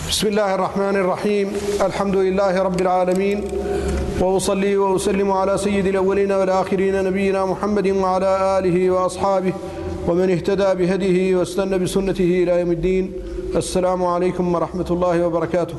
بسم الله الرحمن الرحيم. الحمد لله رب العالمين، وأصلي وأسلم على سيد الأولين والآخرين نبينا محمد وعلى آله وأصحابه ومن اهتدى بهديه واستنى بسنته إلى يوم الدين. السلام عليكم ورحمة الله وبركاته.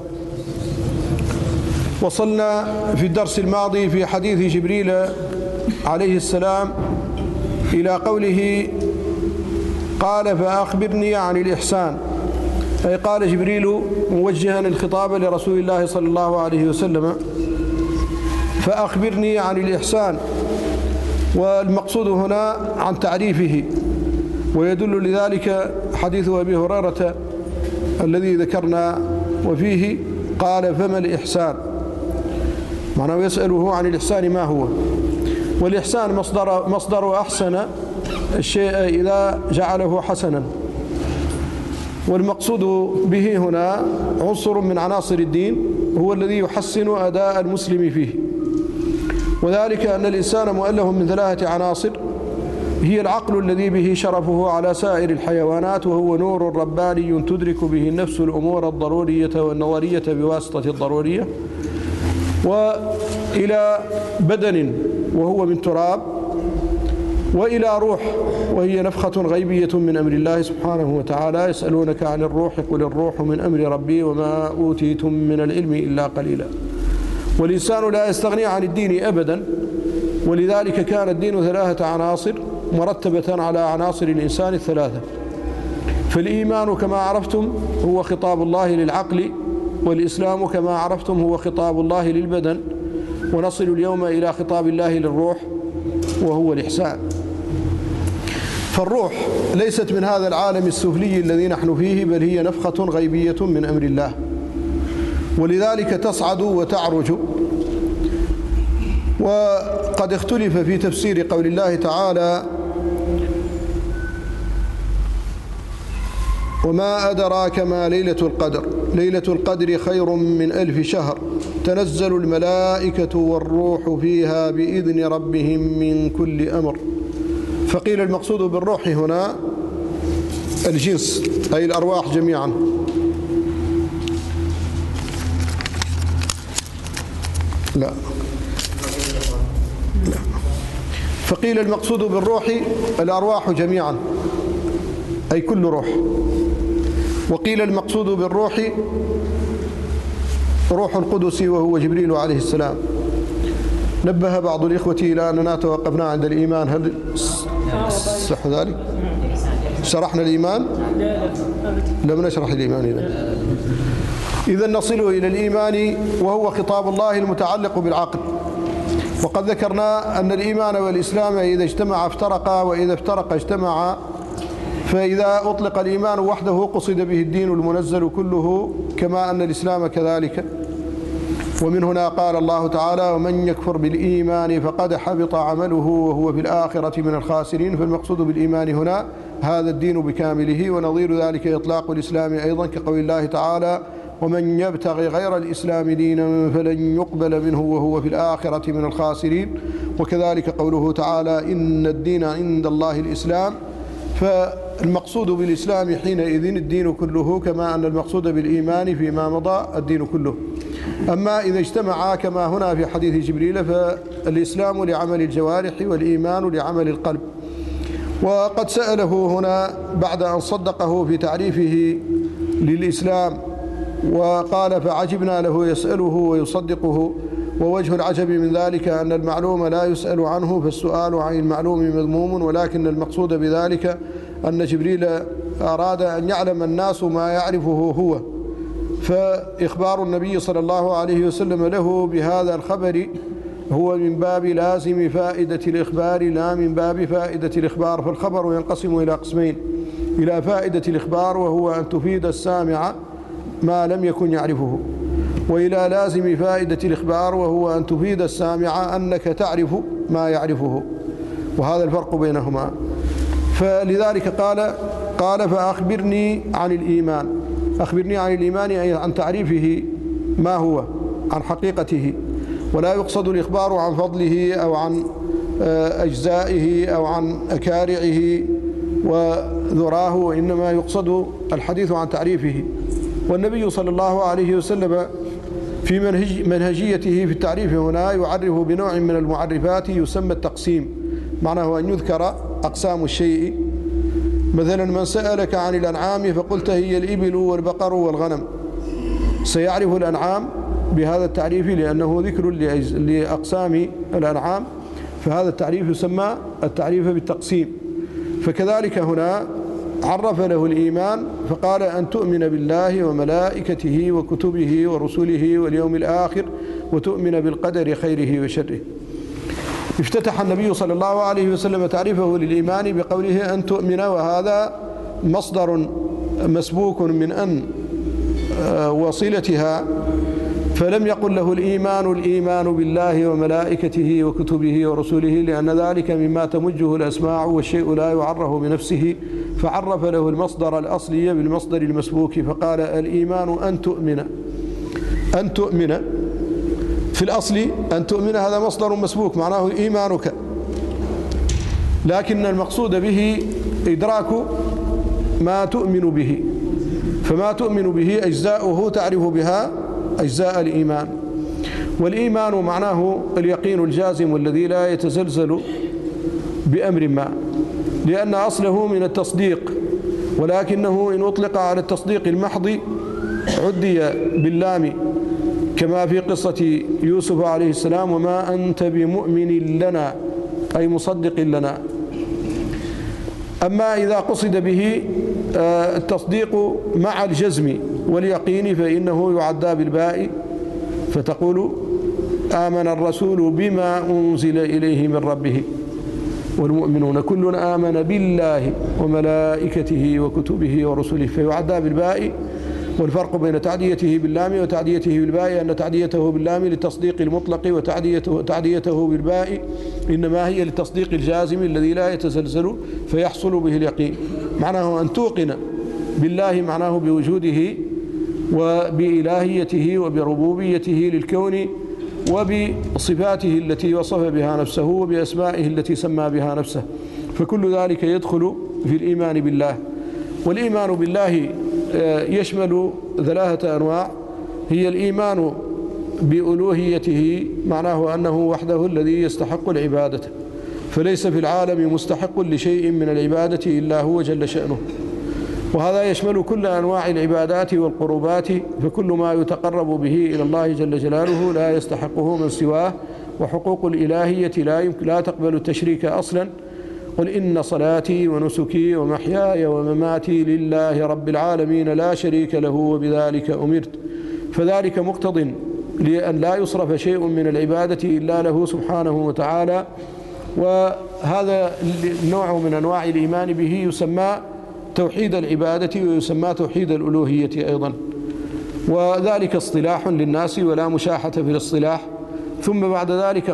وصلنا في الدرس الماضي في حديث جبريل عليه السلام إلى قوله قال فأخبرني عن الإحسان، أي قال جبريل موجها الخطاب لرسول الله صلى الله عليه وسلم فأخبرني عن الإحسان، والمقصود هنا عن تعريفه، ويدل لذلك حديث أبي هريرة الذي ذكرنا وفيه قال فما الإحسان، معناه يسأله عن الإحسان ما هو. والإحسان مصدر أحسن الشيء إذا جعله حسنا، والمقصود به هنا عنصر من عناصر الدين هو الذي يحسن أداء المسلم فيه، وذلك أن الإنسان مؤلف من 3 عناصر، هي العقل الذي به شرفه على سائر الحيوانات، وهو نور رباني تدرك به النفس الأمور الضرورية والنظرية بواسطة الضرورية، وإلى بدن وهو من تراب، وإلى روح وهي نفخة غيبية من أمر الله سبحانه وتعالى. يسألونك عن الروح قل الروح من أمر ربي وما أوتيتم من العلم إلا قليلا. والإنسان لا يستغني عن الدين أبدا، ولذلك كان الدين 3 عناصر مرتبة على عناصر الإنسان 3. فالإيمان كما عرفتم هو خطاب الله للعقل، والإسلام كما عرفتم هو خطاب الله للبدن، ونصل اليوم إلى خطاب الله للروح وهو الإحسان. فالروح ليست من هذا العالم السفلي الذي نحن فيه، بل هي نفخة غيبية من أمر الله، ولذلك تصعد وتعرج. وقد اختلف في تفسير قول الله تعالى وما أدراك ما ليلة القدر، ليلة القدر خير من 1000 شهر، تنزل الملائكة والروح فيها بإذن ربهم من كل أمر. فقيل المقصود بالروح هنا الجنس، أي الأرواح جميعا. لا فقيل المقصود بالروح الأرواح جميعا، أي كل روح. وقيل المقصود بالروح روح القدس وهو جبريل عليه السلام. نبه بعض الإخوة إلى أننا توقفنا عند الإيمان، هل صح ذلك؟ شرحنا الإيمان؟ لم نشرح الإيمان. إذن نصل إلى الإيمان وهو خطاب الله المتعلق بالعقل. وقد ذكرنا أن الإيمان والإسلام إذا اجتمع افترقا، وإذا افترقا اجتمعا. فإذا أطلق الإيمان وحده قصد به الدين المنزل كله، كما أن الإسلام كذلك. ومن هنا قال الله تعالى ومن يكفر بالإيمان فقد حبط عمله وهو في الآخرة من الخاسرين. فالمقصود بالإيمان هنا هذا الدين بكامله، ونظير ذلك إطلاق الإسلام أيضا كقول الله تعالى ومن يبتغي غير الإسلام دينا فلن يقبل منه وهو في الآخرة من الخاسرين. وكذلك قوله تعالى إن الدين عند الله الإسلام. فالمقصود بالإسلام حينئذ الدين كله، كما أن المقصود بالإيمان فيما مضى الدين كله. أما إذا اجتمعا كما هنا في حديث جبريل فالإسلام لعمل الجوارح والإيمان لعمل القلب. وقد سأله هنا بعد أن صدقه في تعريفه للإسلام وقال فعجبنا له يسأله ويصدقه. ووجه العجب من ذلك أن المعلوم لا يسأل عنه، فالسؤال عن المعلوم مذموم، ولكن المقصود بذلك أن جبريل أراد أن يعلم الناس ما يعرفه هو، فإخبار النبي صلى الله عليه وسلم له بهذا الخبر هو من باب لازم فائدة الإخبار لا من باب فائدة الإخبار. فالخبر ينقسم إلى قسمين: إلى فائدة الإخبار وهو أن تفيد السامع ما لم يكن يعرفه، وإلى لازم فائدة الإخبار وهو أن تفيد السامع أنك تعرف ما يعرفه، وهذا الفرق بينهما. فلذلك قال فأخبرني عن الإيمان. أخبرني عن الإيمان أي عن تعريفه ما هو، عن حقيقته، ولا يقصد الإخبار عن فضله أو عن أجزائه أو عن أكارعه وذراه، وإنما يقصد الحديث عن تعريفه. والنبي صلى الله عليه وسلم في منهجيته في التعريف هنا يعرف بنوع من المعرفات يسمى التقسيم، معناه أن يذكر أقسام الشيء. مثلا من سألك عن الأنعام فقلت هي الإبل والبقر والغنم، سيعرف الأنعام بهذا التعريف لأنه ذكر لأقسام الأنعام، فهذا التعريف يسمى التعريف بالتقسيم. فكذلك هنا عرف له الإيمان فقال أن تؤمن بالله وملائكته وكتبه ورسله واليوم الآخر وتؤمن بالقدر خيره وشره. افتتح النبي صلى الله عليه وسلم تعريفه للإيمان بقوله أن تؤمن، وهذا مصدر مسبوك من أن وصلتها، فلم يقل له الإيمان بالله وملائكته وكتبه ورسله، لأن ذلك مما تمجه الأسماع والشيء لا يعرف بنفسه، فعرف له المصدر الأصلي بالمصدر المسبوك فقال الإيمان أن تؤمن. في الأصل أن تؤمن هذا مصدر مسبوك معناه إيمانك، لكن المقصود به إدراك ما تؤمن به، فما تؤمن به أجزاؤه تعرف بها أجزاء الإيمان. والإيمان معناه اليقين الجازم الذي لا يتزلزل بأمر ما، لأن أصله من التصديق، ولكنه إن أطلق على التصديق المحض عدي باللام، كما في قصة يوسف عليه السلام وما أنت بمؤمن لنا أي مصدق لنا. أما إذا قصد به التصديق مع الجزم واليقين فإنه يعدى بالباء، فتقول آمن الرسول بما أنزل إليه من ربه والمؤمنون كل آمن بالله وملائكته وكتبه ورسله، فيعدى بالباء. والفرق بين تعديته باللام وتعديته بالباء أن تعديته باللام للتصديق المطلق، وتعديته بالباء إنما هي للتصديق الجازم الذي لا يتزلزل فيحصل به اليقين. معناه أن توقن بالله معناه بوجوده وبإلهيته وبربوبيته للكون وبصفاته التي وصف بها نفسه وبأسمائه التي سمى بها نفسه، فكل ذلك يدخل في الإيمان بالله. والإيمان بالله يشمل ثلاثة أنواع، هي الإيمان بألوهيته معناه أنه وحده الذي يستحق العبادة، فليس في العالم مستحق لشيء من العبادة إلا هو جل شأنه، وهذا يشمل كل أنواع العبادات والقربات، فكل ما يتقرب به إلى الله جل جلاله لا يستحقه من سواه، وحقوق الإلهية لا تقبل التشريك أصلا. قل إن صلاتي ونسكي ومحياي ومماتي لله رب العالمين لا شريك له وبذلك أمرت، فذلك مقتض لأن لا يصرف شيء من العبادة إلا له سبحانه وتعالى. وهذا النوع من أنواع الإيمان به يسمى توحيد العبادة ويسمى توحيد الألوهية أيضا، وذلك اصطلاح للناس ولا مشاحة في الاصطلاح. ثم بعد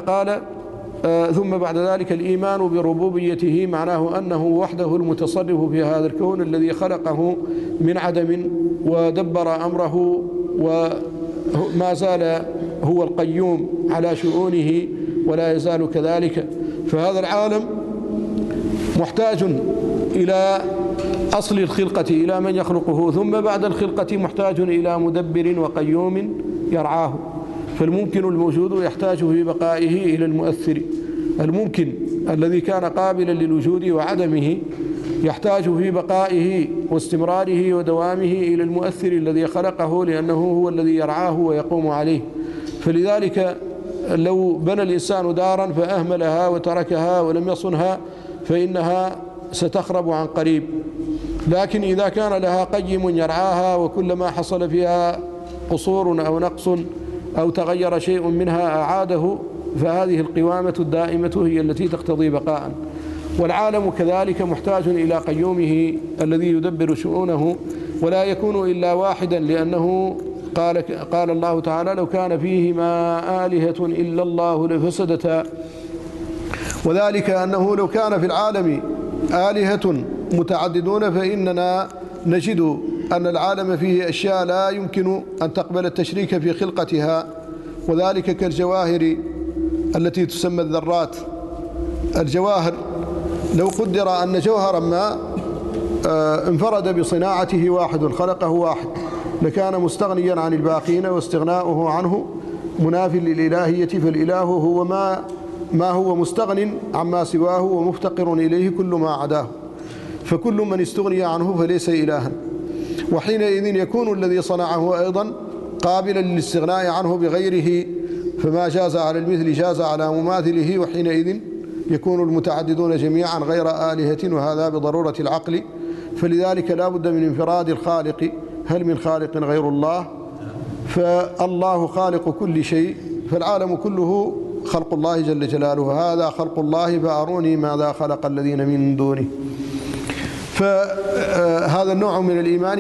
ذلك الإيمان بربوبيته معناه أنه وحده المتصرف في هذا الكون الذي خلقه من عدم ودبر أمره، وما زال هو القيوم على شؤونه ولا يزال كذلك. فهذا العالم محتاج إلى أصل الخلقة، إلى من يخلقه، ثم بعد الخلقة محتاج إلى مدبر وقيوم يرعاه. فالممكن الموجود يحتاج في بقائه إلى المؤثر، الممكن الذي كان قابلا للوجود وعدمه يحتاج في بقائه واستمراره ودوامه إلى المؤثر الذي خلقه، لأنه هو الذي يرعاه ويقوم عليه. فلذلك لو بنى الإنسان دارا فأهملها وتركها ولم يصنها فإنها ستخرب عن قريب، لكن إذا كان لها قيم يرعاها وكلما حصل فيها قصور أو نقص أو تغير شيء منها أعاده، فهذه القوامة الدائمة هي التي تقتضي بقاء. والعالم كذلك محتاج إلى قيومه الذي يدبر شؤونه، ولا يكون إلا واحدا، لأنه قال الله تعالى لو كان فيهما آلهة إلا الله لفسدتا، وذلك أنه لو كان في العالم آلهة متعددون فإننا نجد أن العالم فيه أشياء لا يمكن أن تقبل التشريك في خلقتها، وذلك كالجواهر التي تسمى الذرات. الجواهر لو قدر أن جوهرا ما انفرد بصناعته واحد خلقه واحد، لكان مستغنيا عن الباقين، واستغناؤه عنه مناف للإلهية، فالإله هو ما هو مستغن عما سواه ومفتقر إليه كل ما عداه، فكل من استغني عنه فليس إلها، وحينئذ يكون الذي صنعه أيضا قابلا للاستغناء عنه بغيره، فما جاز على المثل جاز على مماثله، وحينئذ يكون المتعددون جميعا غير آلهة، وهذا بضرورة العقل، فلذلك لا بد من انفراد الخالق. هل من خالق غير الله؟ فالله خالق كل شيء، فالعالم كله خلق الله جل جلاله، هذا خلق الله فأروني ماذا خلق الذين من دونه. فهذا النوع من الإيمان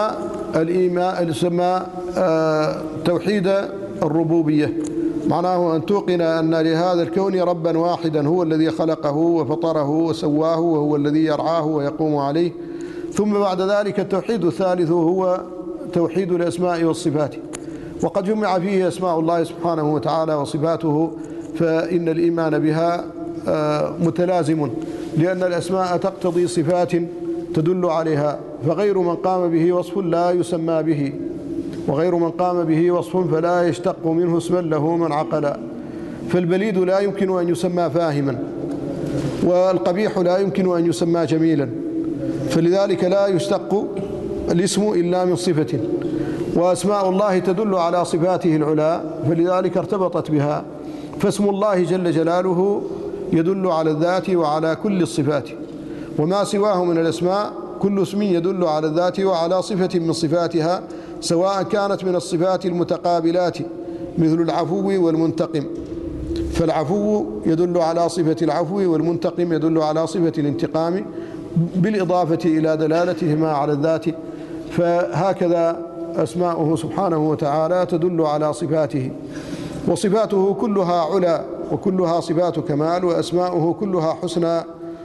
يسمى توحيد الربوبية، معناه أن توقن أن لهذا الكون ربا واحدا هو الذي خلقه وفطره وسواه، وهو الذي يرعاه ويقوم عليه. ثم بعد ذلك التوحيد الثالث هو توحيد الأسماء والصفات، وقد جمع فيه أسماء الله سبحانه وتعالى وصفاته، فإن الإيمان بها متلازم، لأن الأسماء تقتضي صفات تدل عليها، فغير من قام به وصف لا يسمى به، وغير من قام به وصف فلا يشتق منه اسما له من عقلا. فالبليد لا يمكن أن يسمى فاهما، والقبيح لا يمكن أن يسمى جميلا، فلذلك لا يشتق الاسم إلا من صفة، وأسماء الله تدل على صفاته العلى، فلذلك ارتبطت بها، فاسم الله جل جلاله يدل على الذات وعلى كل الصفات، وما سواه من الأسماء كل اسم يدل على الذات وعلى صفة من صفاتها، سواء كانت من الصفات المتقابلات مثل العفو والمنتقم، فالعفو يدل على صفة العفو، والمنتقم يدل على صفة الانتقام بالإضافة إلى دلالتهما على الذات. فهكذا أسماؤه سبحانه وتعالى تدل على صفاته، وصفاته كلها علا وكلها صفات كمال، وأسماؤه كلها حسنى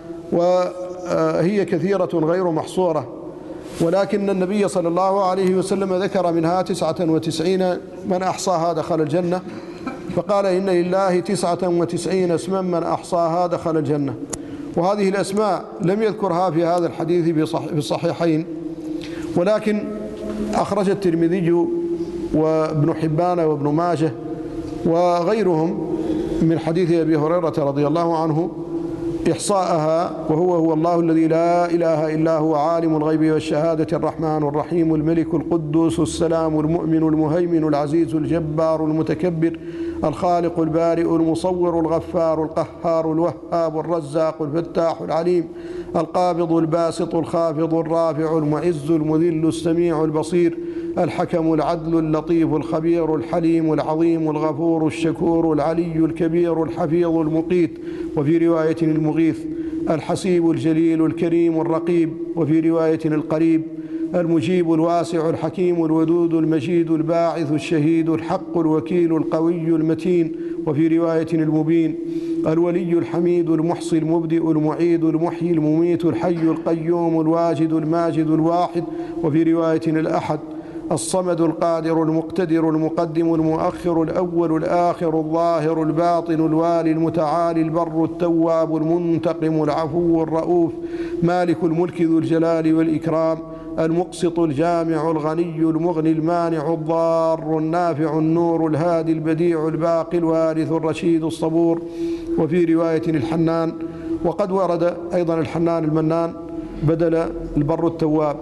وهي كثيرة غير محصورة، ولكن النبي صلى الله عليه وسلم ذكر منها 99 من أحصاها دخل الجنة، فقال إن لله 99 اسما من أحصاها دخل الجنة. وهذه الأسماء لم يذكرها في هذا الحديث في الصحيحين، ولكن أخرج الترمذي وابن حبان وابن ماجه وغيرهم من حديث أبي هريرة رضي الله عنه إحصاءها، وهو الله الذي لا إله إلا هو عالم الغيب والشهادة الرحمن الرحيم الملك القدوس السلام المؤمن المهيمن العزيز الجبار المتكبر الخالق البارئ المصور الغفار القهار الوهاب الرزاق الفتاح العليم القابض الباسط الخافض الرافع المعز المذل السميع البصير الحكم العدل اللطيف الخبير الحليم العظيم الغفور الشكور العلي الكبير الحفيظ المقيت، وفي رواية المغيث الحسيب الجليل الكريم الرقيب، وفي رواية القريب المجيب الواسع الحكيم الودود المجيد الباعث الشهيد الحق الوكيل القوي المتين، وفي رواية المبين الولي الحميد المحصي المبدئ المعيد المحيي المميت الحي القيوم الواجد الماجد الواحد، وفي رواية الأحد الصمد القادر المقتدر المقدم المؤخر الأول الآخر الظاهر الباطن الوالي المتعالي البر التواب المنتقم العفو الرؤوف مالك الملك ذو الجلال والإكرام المقسط الجامع الغني المغني المانع الضار النافع النور الهادي البديع الباقي الوارث الرشيد الصبور، وفي رواية الحنان. وقد ورد أيضا الحنان المنان بدل البر التواب.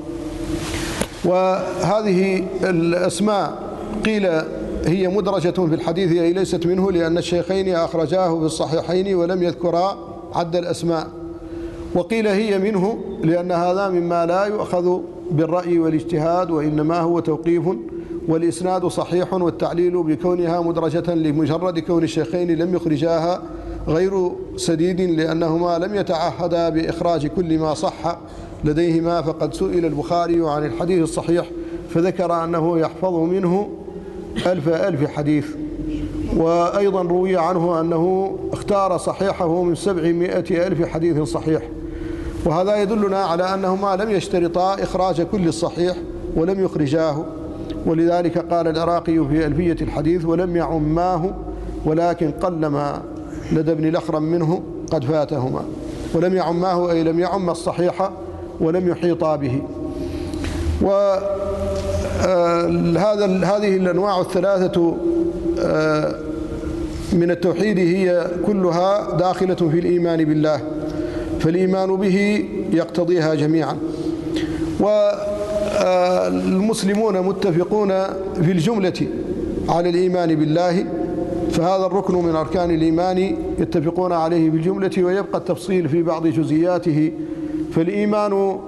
وهذه الأسماء قيل هي مدرجة في الحديث أي ليست منه، لأن الشيخين أخرجاه في الصحيحين ولم يذكرا عد الأسماء، وقيل هي منه لأن هذا مما لا يؤخذ بالرأي والاجتهاد، وإنما هو توقيف، والإسناد صحيح، والتعليل بكونها مدرجة لمجرد كون الشيخين لم يخرجاها غير سديد، لأنهما لم يتعهدا بإخراج كل ما صح لديهما. فقد سئل البخاري عن الحديث الصحيح فذكر أنه يحفظ منه 1000 حديث، وأيضا روي عنه أنه اختار صحيحه من 700,000 حديث صحيح، وهذا يدلنا على أنهما لم يشترطا إخراج كل الصحيح ولم يخرجاه، ولذلك قال العراقي في ألفية الحديث ولم يعماه، ولكن قلما لدى ابن الأخرم منه قد فاتهما. ولم يعماه أي لم يعم الصحيح ولم يحيطا به. وهذه هذه الأنواع الثلاثة من التوحيد هي كلها داخلة في الإيمان بالله، فالإيمان به يقتضيها جميعا. والمسلمون متفقون في الجملة على الإيمان بالله، فهذا الركن من أركان الإيمان يتفقون عليه بالجملة، ويبقى التفصيل في بعض جزئياته. فالإيمان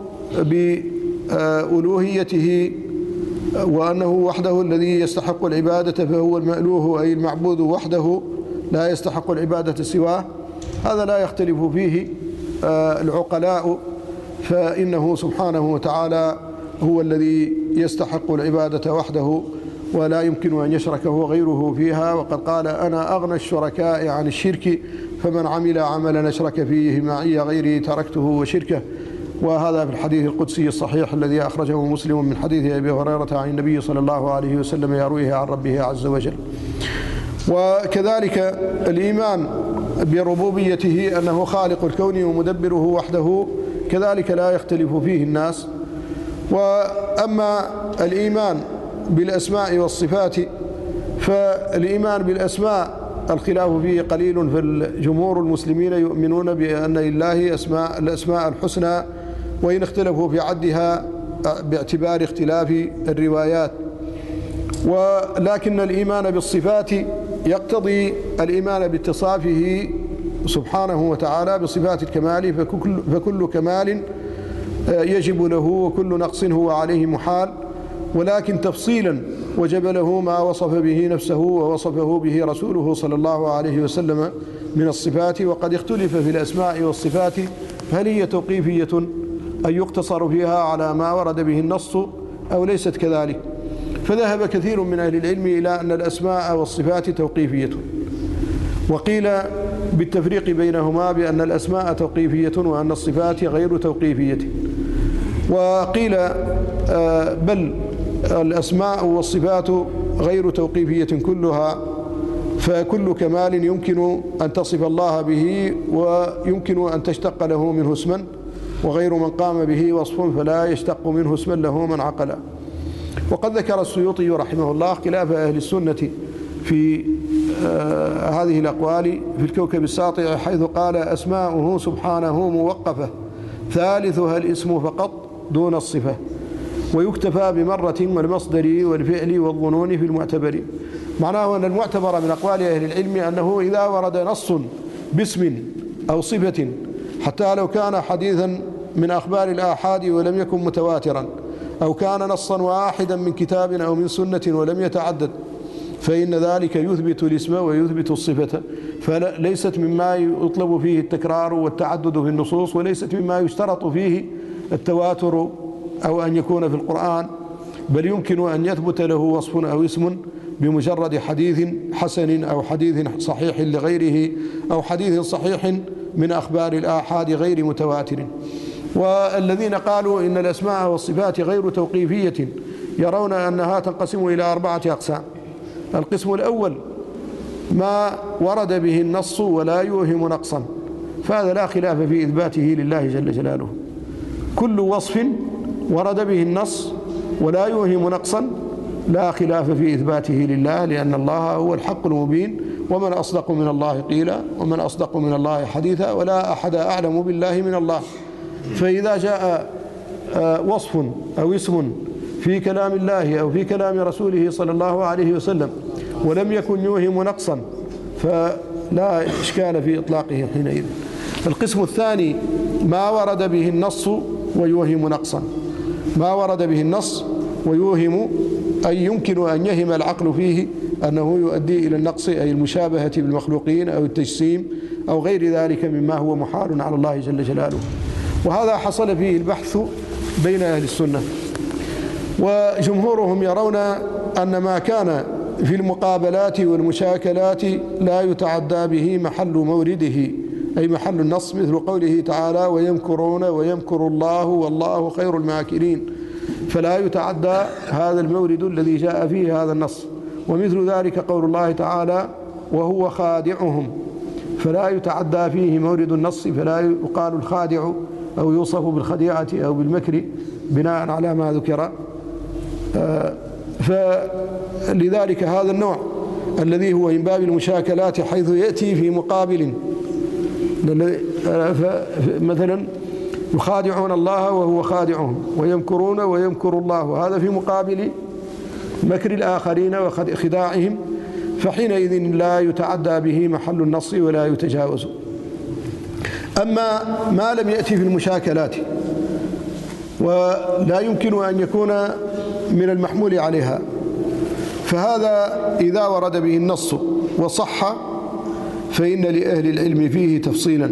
بألوهيته وأنه وحده الذي يستحق العبادة، فهو المألوه أي المعبود وحده لا يستحق العبادة سواه، هذا لا يختلف فيه العقلاء، فإنه سبحانه وتعالى هو الذي يستحق العبادة وحده ولا يمكن أن يشركه غيره فيها. وقد قال: أنا أغنى الشركاء عن الشرك، فمن عمل عملا أشرك فيه معي غيري تركته وشركه. وهذا في الحديث القدسي الصحيح الذي أخرجه مسلم من حديث أبي هريرة عن النبي صلى الله عليه وسلم يرويه عن ربه عز وجل. وكذلك الإيمان بربوبيته أنه خالق الكون ومدبره وحده، كذلك لا يختلف فيه الناس. وأما الإيمان بالأسماء والصفات، فالإيمان بالأسماء الخلاف فيه قليل، فالجمهور المسلمين يؤمنون بأن لله الأسماء الحسنى، وإن اختلفوا في عدها باعتبار اختلاف الروايات. ولكن الإيمان بالصفات يقتضي الإيمان باتصافه سبحانه وتعالى بصفات الكمال، فكل كمال يجب له وكل نقص هو عليه محال، ولكن تفصيلا وجب له ما وصف به نفسه ووصفه به رسوله صلى الله عليه وسلم من الصفات. وقد اختلف في الأسماء والصفات هل هي توقيفية أن يقتصر فيها على ما ورد به النص أو ليست كذلك، فذهب كثير من أهل العلم إلى أن الأسماء والصفات توقيفية، وقيل بالتفريق بينهما بأن الأسماء توقيفية وأن الصفات غير توقيفية، وقيل بل الأسماء والصفات غير توقيفية كلها، فكل كمال يمكن أن تصف الله به ويمكن أن تشتق له منه اسما، وغير من قام به وصف فلا يشتق منه اسما له من عقل. وقد ذكر السيوطي رحمه الله خلاف أهل السنة في هذه الأقوال في الكوكب الساطع، حيث قال: أسماؤه سبحانه موقفة، ثالثها الاسم فقط دون الصفة، ويكتفى بمرة والمصدر والفعل والظنون في المعتبر. معناه أن المعتبر من أقوال أهل العلم أنه إذا ورد نص باسم أو صفة، حتى لو كان حديثا من أخبار الآحاد ولم يكن متواترا، أو كان نصا واحدا من كتاب أو من سنة ولم يتعدد، فإن ذلك يثبت الاسم ويثبت الصفة، فليست مما يطلب فيه التكرار والتعدد في النصوص، وليست مما يشترط فيه التواتر أو أن يكون في القرآن، بل يمكن أن يثبت له وصف أو اسم بمجرد حديث حسن أو حديث صحيح لغيره أو حديث صحيح من أخبار الآحاد غير متواتر. والذين قالوا إن الأسماء والصفات غير توقيفية يرون أنها تنقسم إلى 4 أقسام. القسم الأول ما ورد به النص ولا يوهم نقصا، فهذا لا خلاف في إثباته لله جل جلاله. كل وصف ورد به النص ولا يوهم نقصا لا خلاف في إثباته لله، لأن الله هو الحق المبين، ومن أصدق من الله قيلا ومن أصدق من الله حديثا، ولا أحد أعلم بالله من الله. فإذا جاء وصف أو اسم في كلام الله أو في كلام رسوله صلى الله عليه وسلم ولم يكن يوهم نقصا فلا إشكال في إطلاقه حينئذ. القسم الثاني ما ورد به النص ويوهم نقصا، ما ورد به النص ويوهم أي يمكن أن يهم العقل فيه أنه يؤدي إلى النقص، أي المشابهة بالمخلوقين أو التجسيم أو غير ذلك مما هو محال على الله جل جلاله. وهذا حصل فيه البحث بين أهل السنة، وجمهورهم يرون أن ما كان في المقابلات والمشاكلات لا يتعدى به محل مورده، أي محل النص، مثل قوله تعالى: ويمكرون ويمكر الله والله خير الماكرين، فلا يتعدى هذا المورد الذي جاء فيه هذا النص. ومثل ذلك قول الله تعالى: وهو خادعهم، فلا يتعدى فيه مورد النص، فلا يقال الخادع أو يوصف بالخديعة أو بالمكر بناء على ما ذكر. فلذلك هذا النوع الذي هو من باب المشاكلات حيث يأتي في مقابل، مثلا يخادعون الله وهو خادعهم ويمكرون ويمكر الله، وهذا في مقابل مكر الآخرين وخداعهم، فحينئذ لا يتعدى به محل النص ولا يتجاوز. أما ما لم يأتي في المشاكلات ولا يمكن أن يكون من المحمول عليها، فهذا إذا ورد به النص وصح فإن لأهل العلم فيه تفصيلا.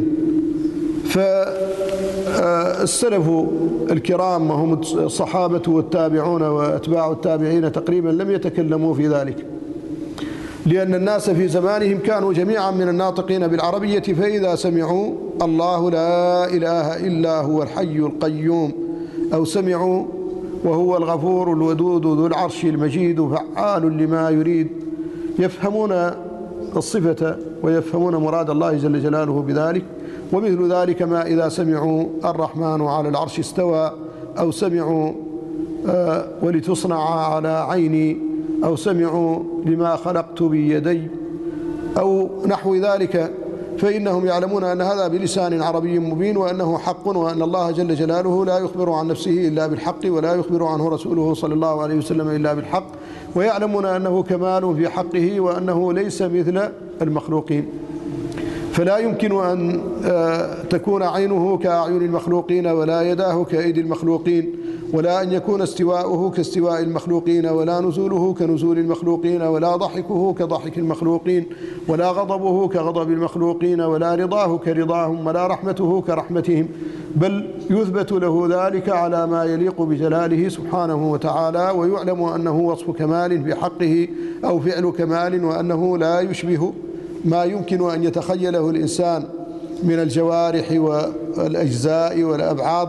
فالسلف الكرام وهم الصحابة والتابعون وأتباع التابعين تقريبا لم يتكلموا في ذلك، لأن الناس في زمانهم كانوا جميعا من الناطقين بالعربية، فإذا سمعوا الله لا إله إلا هو الحي القيوم، أو سمعوا وهو الغفور الودود ذو العرش المجيد فعال لما يريد، يفهمون الصفة ويفهمون مراد الله جل جلاله بذلك. ومثل ذلك ما إذا سمعوا الرحمن على العرش استوى، أو سمعوا ولتصنع على عيني، أو سمعوا لما خلقت بيدي، أو نحو ذلك، فإنهم يعلمون أن هذا بلسان عربي مبين، وأنه حق، وأن الله جل جلاله لا يخبر عن نفسه إلا بالحق، ولا يخبر عنه رسوله صلى الله عليه وسلم إلا بالحق، ويعلمون أنه كمال في حقه، وأنه ليس مثل المخلوقين. فلا يمكن أن تكون عينه كأعين المخلوقين، ولا يداه كأيدي المخلوقين، ولا أن يكون استواؤه كاستواء المخلوقين، ولا نزوله كنزول المخلوقين، ولا ضحكه كضحك المخلوقين، ولا غضبه كغضب المخلوقين، ولا رضاه كرضاهم، ولا رحمته كرحمتهم، بل يثبت له ذلك على ما يليق بجلاله سبحانه وتعالى، ويعلم أنه وصف كمال في حقه أو فعل كمال، وأنه لا يشبه ما يمكن أن يتخيله الإنسان من الجوارح والأجزاء والأبعاض.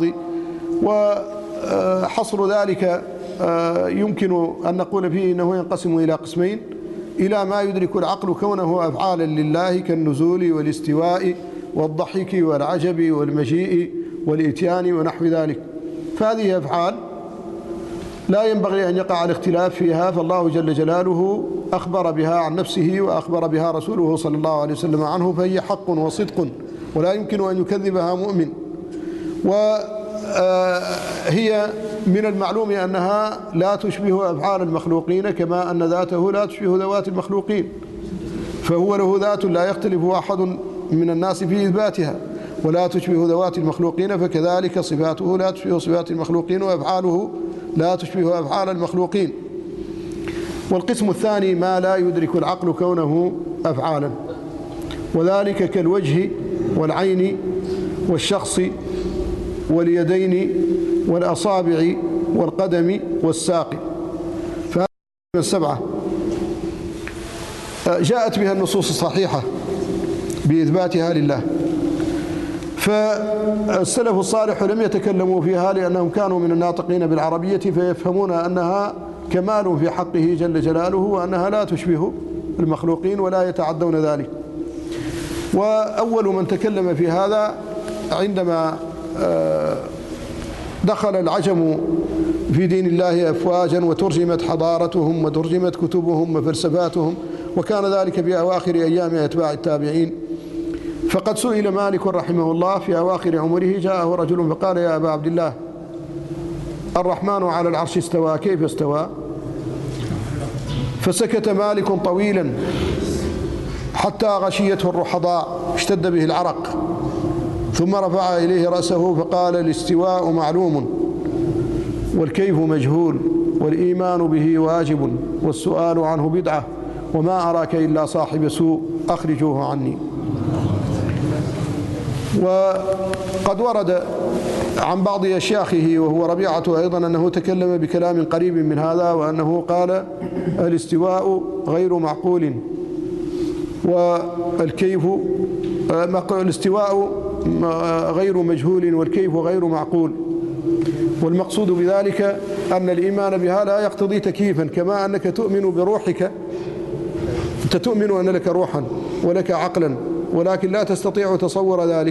وحصر ذلك يمكن أن نقول فيه إنه ينقسم إلى قسمين: إلى ما يدرك العقل كونه أفعالا لله كالنزول والاستواء والضحك والعجب والمجيء والإتيان ونحو ذلك، فهذه أفعال لا ينبغي أن يقع الاختلاف فيها، فالله جل جلاله أخبر بها عن نفسه وأخبر بها رسوله صلى الله عليه وسلم عنه، فهي حق وصدق ولا يمكن أن يكذبها مؤمن. وهي من المعلوم أنها لا تشبه أفعال المخلوقين، كما أن ذاته لا تشبه ذوات المخلوقين، فهو له ذات لا يختلف أحد من الناس في إثباتها، ولا تشبه ذوات المخلوقين، فكذلك صفاته لا تشبه صفات المخلوقين، وأفعاله لا تشبه أفعال المخلوقين. والقسم الثاني ما لا يدرك العقل كونه أفعالا، وذلك كالوجه والعين والشخص واليدين والأصابع والقدم والساق، فهذه السبعة جاءت بها النصوص الصحيحة بإثباتها لله. فالسلف الصالح لم يتكلموا فيها لأنهم كانوا من الناطقين بالعربية، فيفهمون أنها كمال في حقه جل جلاله، وأنها لا تشبه المخلوقين ولا يتعدون ذلك. وأول من تكلم في هذا عندما دخل العجم في دين الله أفواجا، وترجمت حضارتهم وترجمت كتبهم وفلسفاتهم، وكان ذلك في أواخر أيام أتباع التابعين. فقد سئل مالك رحمه الله في أواخر عمره، جاءه رجل فقال: يا أبا عبد الله، الرحمن على العرش استوى، كيف استوى؟ فسكت مالك طويلا حتى غشيته الرحضاء، اشتد به العرق، ثم رفع إليه رأسه فقال: الاستواء معلوم، والكيف مجهول، والإيمان به واجب، والسؤال عنه بدعة، وما أراك إلا صاحب سوء، أخرجوه عني. وقد ورد عن بعض أشياخه وهو ربيعة أيضا أنه تكلم بكلام قريب من هذا، وأنه قال: الاستواء غير معقول، والكيف الاستواء غير مجهول، والكيف غير معقول. والمقصود بذلك أن الإيمان بها لا يقتضي تكييفا، كما أنك تؤمن بروحك، أنت تؤمن أن لك روحا ولك عقلا، ولكن لا تستطيع تصور ذلك،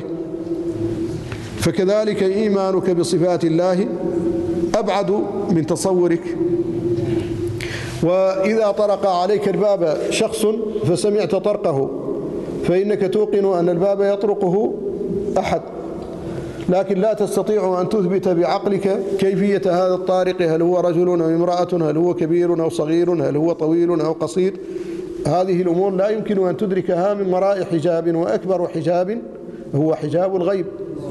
فكذلك إيمانك بصفات الله أبعد من تصورك. وإذا طرق عليك الباب شخص فسمعت طرقه فإنك توقن أن الباب يطرقه أحد، لكن لا تستطيع أن تثبت بعقلك كيفية هذا الطارق، هل هو رجل أو امرأة، هل هو كبير أو صغير، هل هو طويل أو قصير. هذه الأمور لا يمكن أن تدركها من وراء حجاب، وأكبر حجاب هو حجاب الغيب.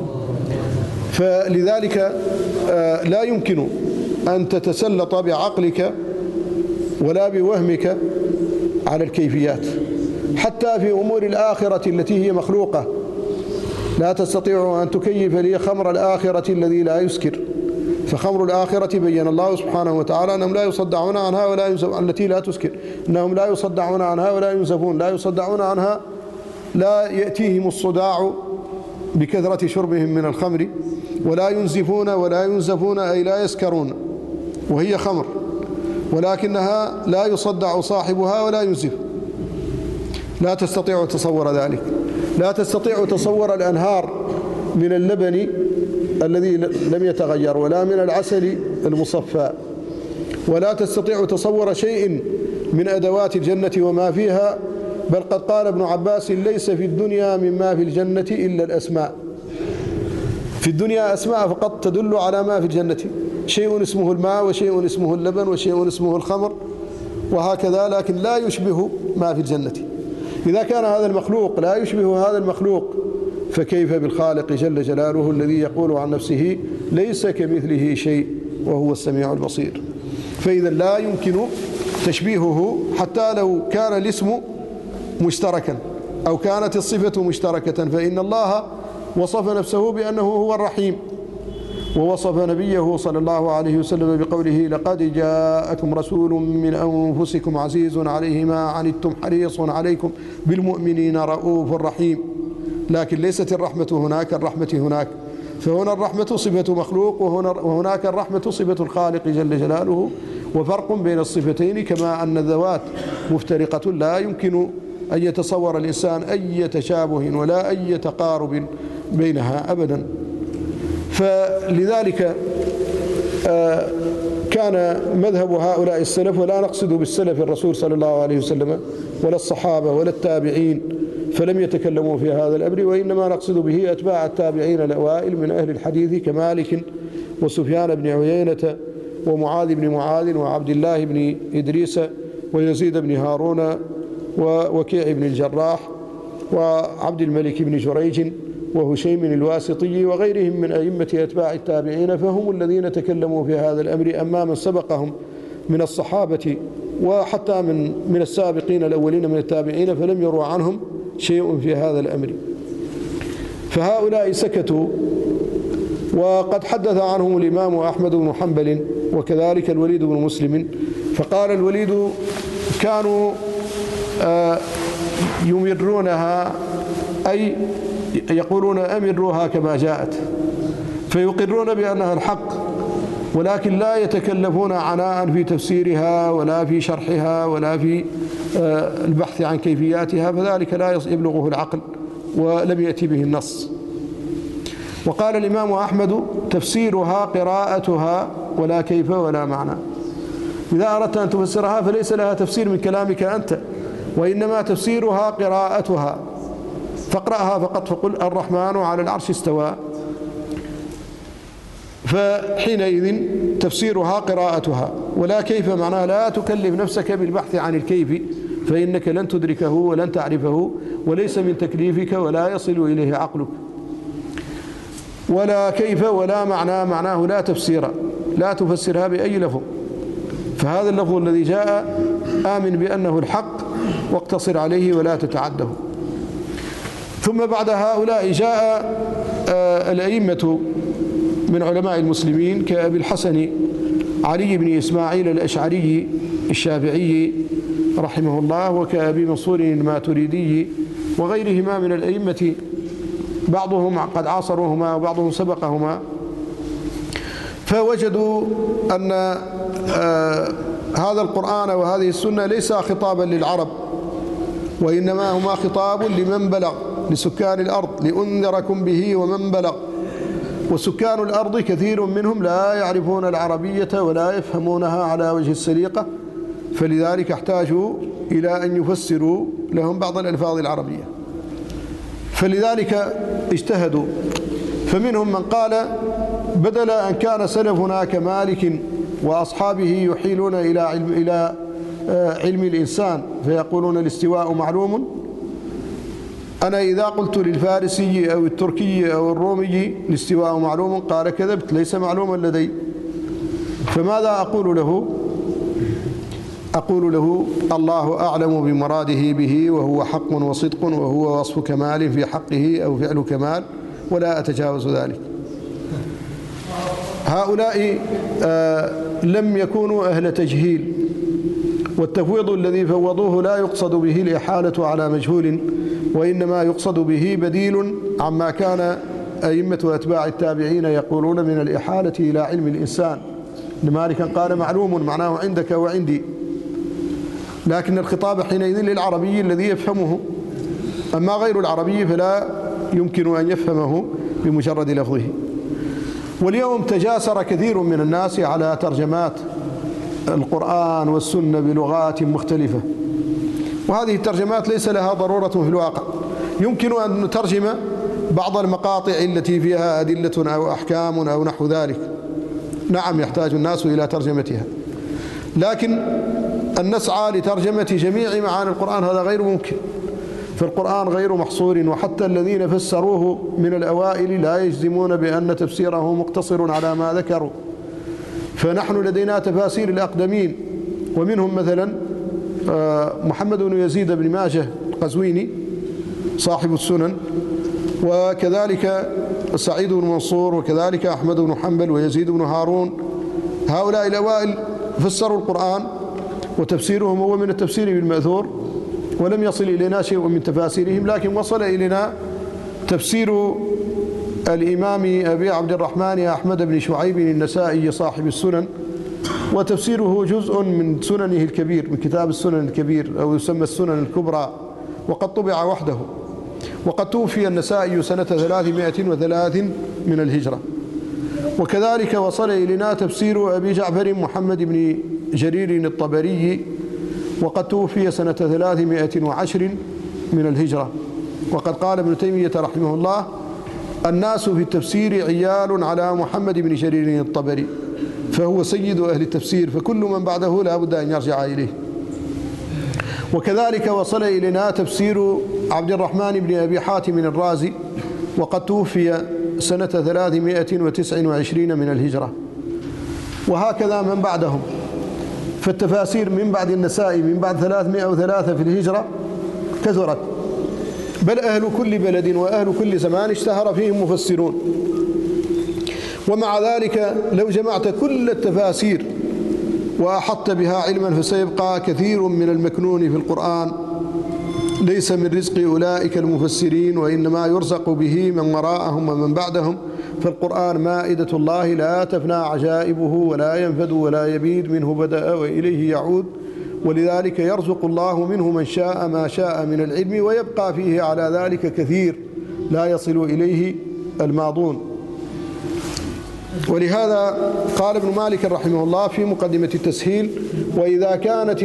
فلذلك لا يمكن أن تتسلط بعقلك ولا بوهمك على الكيفيات، حتى في أمور الآخرة التي هي مخلوقة لا تستطيع أن تكيف لي خمر الآخرة الذي لا يسكر. فخمر الآخرة بين الله سبحانه وتعالى أنهم لا يصدعون عنها ولا ينزفون، التي لا تسكر أنهم لا يصدعون عنها ولا ينزفون. لا يصدعون عنها لا يأتيهم الصداع بكثرة شربهم من الخمر، ولا ينزفون ولا ينزفون أي لا يسكرون وهي خمر، ولكنها لا يصدع صاحبها ولا ينزف. لا تستطيع أن تصور ذلك. لا تستطيع تصور الأنهار من اللبن الذي لم يتغير، ولا من العسل المصفى، ولا تستطيع تصور شيء من أدوات الجنة وما فيها. بل قد قال ابن عباس: ليس في الدنيا مما في الجنة إلا الأسماء. في الدنيا أسماء فقط تدل على ما في الجنة، شيء اسمه الماء، وشيء اسمه اللبن، وشيء اسمه الخمر، وهكذا، لكن لا يشبه ما في الجنة. إذا كان هذا المخلوق لا يشبه هذا المخلوق، فكيف بالخالق جل جلاله الذي يقول عن نفسه: ليس كمثله شيء وهو السميع البصير. فإذا لا يمكن تشبيهه، حتى لو كان الاسم مشتركا أو كانت الصفة مشتركة. فإن الله وصف نفسه بأنه هو الرحيم، ووصف نبيه صلى الله عليه وسلم بقوله: لقد جاءكم رسول من أنفسكم عزيز عليه ما عنتم حريص عليكم بالمؤمنين رؤوف رحيم. لكن ليست الرحمة هناك الرحمة هناك. فهنا الرحمة صفة مخلوق، وهناك الرحمة صفة الخالق جل جلاله، وفرق بين الصفتين. كما أن الذوات مفترقة لا يمكن أن يتصور الإنسان أي تشابه ولا أي تقارب بينها أبدا. فلذلك كان مذهب هؤلاء السلف، ولا نقصد بالسلف الرسول صلى الله عليه وسلم ولا الصحابة ولا التابعين، فلم يتكلموا في هذا الأمر، وإنما نقصد به أتباع التابعين الأوائل من أهل الحديث كمالك وسفيان بن عيينة ومعاذ بن معاذ وعبد الله بن إدريس ويزيد بن هارون ووكيع بن الجراح وعبد الملك بن جريج وهشيم الواسطي وغيرهم من أئمة أتباع التابعين. فهم الذين تكلموا في هذا الأمر، أما من سبقهم من الصحابة وحتى من السابقين الأولين من التابعين فلم يروى عنهم شيء في هذا الأمر. فهؤلاء سكتوا. وقد حدث عنهم الإمام أحمد بن حنبل وكذلك الوليد بن مسلم. فقال الوليد: كانوا يمرونها، أي يقولون أمروها كما جاءت، فيقرون بأنها الحق، ولكن لا يتكلفون عناء في تفسيرها ولا في شرحها ولا في البحث عن كيفياتها، فذلك لا يبلغه العقل ولم يأتي به النص. وقال الإمام أحمد: تفسيرها قراءتها ولا كيف ولا معنى. إذا أردت أن تفسرها فليس لها تفسير من كلامك أنت، وإنما تفسيرها قراءتها، فاقرأها فقط فقل: الرحمن على العرش استوى. فحينئذ تفسيرها قراءتها، ولا كيف معناها لا تكلف نفسك بالبحث عن الكيف، فإنك لن تدركه ولن تعرفه، وليس من تكليفك ولا يصل إليه عقلك. ولا كيف ولا معنى، معناه لا تفسير، لا تفسرها بأي لفظ. فهذا اللفظ الذي جاء آمن بأنه الحق واقتصر عليه ولا تتعده. ثم بعد هؤلاء جاء الأئمة من علماء المسلمين كأبي الحسن علي بن إسماعيل الأشعري الشافعي رحمه الله، وكأبي منصور الماتريدي وغيرهما من الأئمة، بعضهم قد عاصروهما وبعضهم سبقهما. فوجدوا أن هذا القرآن وهذه السنة ليس خطابا للعرب، وإنما هما خطاب لمن بلغ، لسكان الأرض، لأنذركم به ومن بلغ. وسكان الأرض كثير منهم لا يعرفون العربية ولا يفهمونها على وجه السليقة، فلذلك احتاجوا إلى أن يفسروا لهم بعض الألفاظ العربية، فلذلك اجتهدوا. فمنهم من قال بدل أن كان سلفنا كمالك وأصحابه يحيلون إلى علم الإنسان فيقولون الاستواء معلوم، أنا إذا قلت للفارسي أو التركي أو الرومي الاستواء معلوم قال كذبت، ليس معلوما لدي. فماذا أقول له؟ أقول له الله أعلم بمراده به، وهو حق وصدق، وهو وصف كمال في حقه أو فعل كمال، ولا أتجاوز ذلك. هؤلاء لم يكونوا أهل تجهيل، والتفويض الذي فوضوه لا يقصد به الإحالة على مجهول، وإنما يقصد به بديل عما كان أئمة وأتباع التابعين يقولون من الإحالة إلى علم الإنسان. مالكا قال معلوم معناه عندك وعندي، لكن الخطاب حينئذ للعربي الذي يفهمه، أما غير العربي فلا يمكن أن يفهمه بمجرد لفظه. واليوم تجاسر كثير من الناس على ترجمات القرآن والسنة بلغات مختلفة، وهذه الترجمات ليس لها ضرورة في الواقع. يمكن أن نترجم بعض المقاطع التي فيها أدلة أو أحكام أو نحو ذلك، نعم يحتاج الناس إلى ترجمتها، لكن أن نسعى لترجمة جميع معاني القرآن هذا غير ممكن. فالقرآن غير محصور، وحتى الذين فسروه من الأوائل لا يجزمون بأن تفسيره مقتصر على ما ذكروا. فنحن لدينا تفاسير الأقدمين، ومنهم مثلا محمد بن يزيد بن ماجه القزويني صاحب السنن، وكذلك سعيد بن منصور، وكذلك أحمد بن حنبل ويزيد بن هارون. هؤلاء الأوائل فسروا القرآن، وتفسيرهم هو من التفسير بالمأثور، ولم يصل إلينا شيء من تفاسيرهم، لكن وصل إلينا تفسير الإمام أبي عبد الرحمن أحمد بن شعيب النسائي صاحب السنن، وتفسيره جزء من سننه الكبير، من كتاب السنن الكبير أو يسمى السنن الكبرى، وقد طبع وحده. وقد توفي النسائي سنة 303 من الهجرة. وكذلك وصل إلينا تفسير أبي جعفر محمد بن جرير الطبري، وقد توفي سنة 310 من الهجرة. وقد قال ابن تيمية رحمه الله: الناس في التفسير عيال على محمد بن جرير الطبري، فهو سيد أهل التفسير، فكل من بعده لا بد أن يرجع إليه. وكذلك وصل إلينا تفسير عبد الرحمن بن أبي حاتم الرازي، وقد توفي سنة 329 من الهجرة. وهكذا من بعدهم. فالتفاسير من بعد النسائي من بعد 303 في الهجرة كثرت، بل أهل كل بلد وأهل كل زمان اشتهر فيهم مفسرون. ومع ذلك لو جمعت كل التفاسير وأحطت بها علما فسيبقى كثير من المكنون في القرآن ليس من رزق أولئك المفسرين، وإنما يرزق به من وراءهم ومن بعدهم. فالقرآن مائدة الله لا تفنى عجائبه، ولا ينفد ولا يبيد، منه بدأ وإليه يعود. ولذلك يرزق الله منه من شاء ما شاء من العلم، ويبقى فيه على ذلك كثير لا يصل إليه الماضون. ولهذا قال ابن مالك رحمه الله في مقدمة التسهيل: وإذا كانت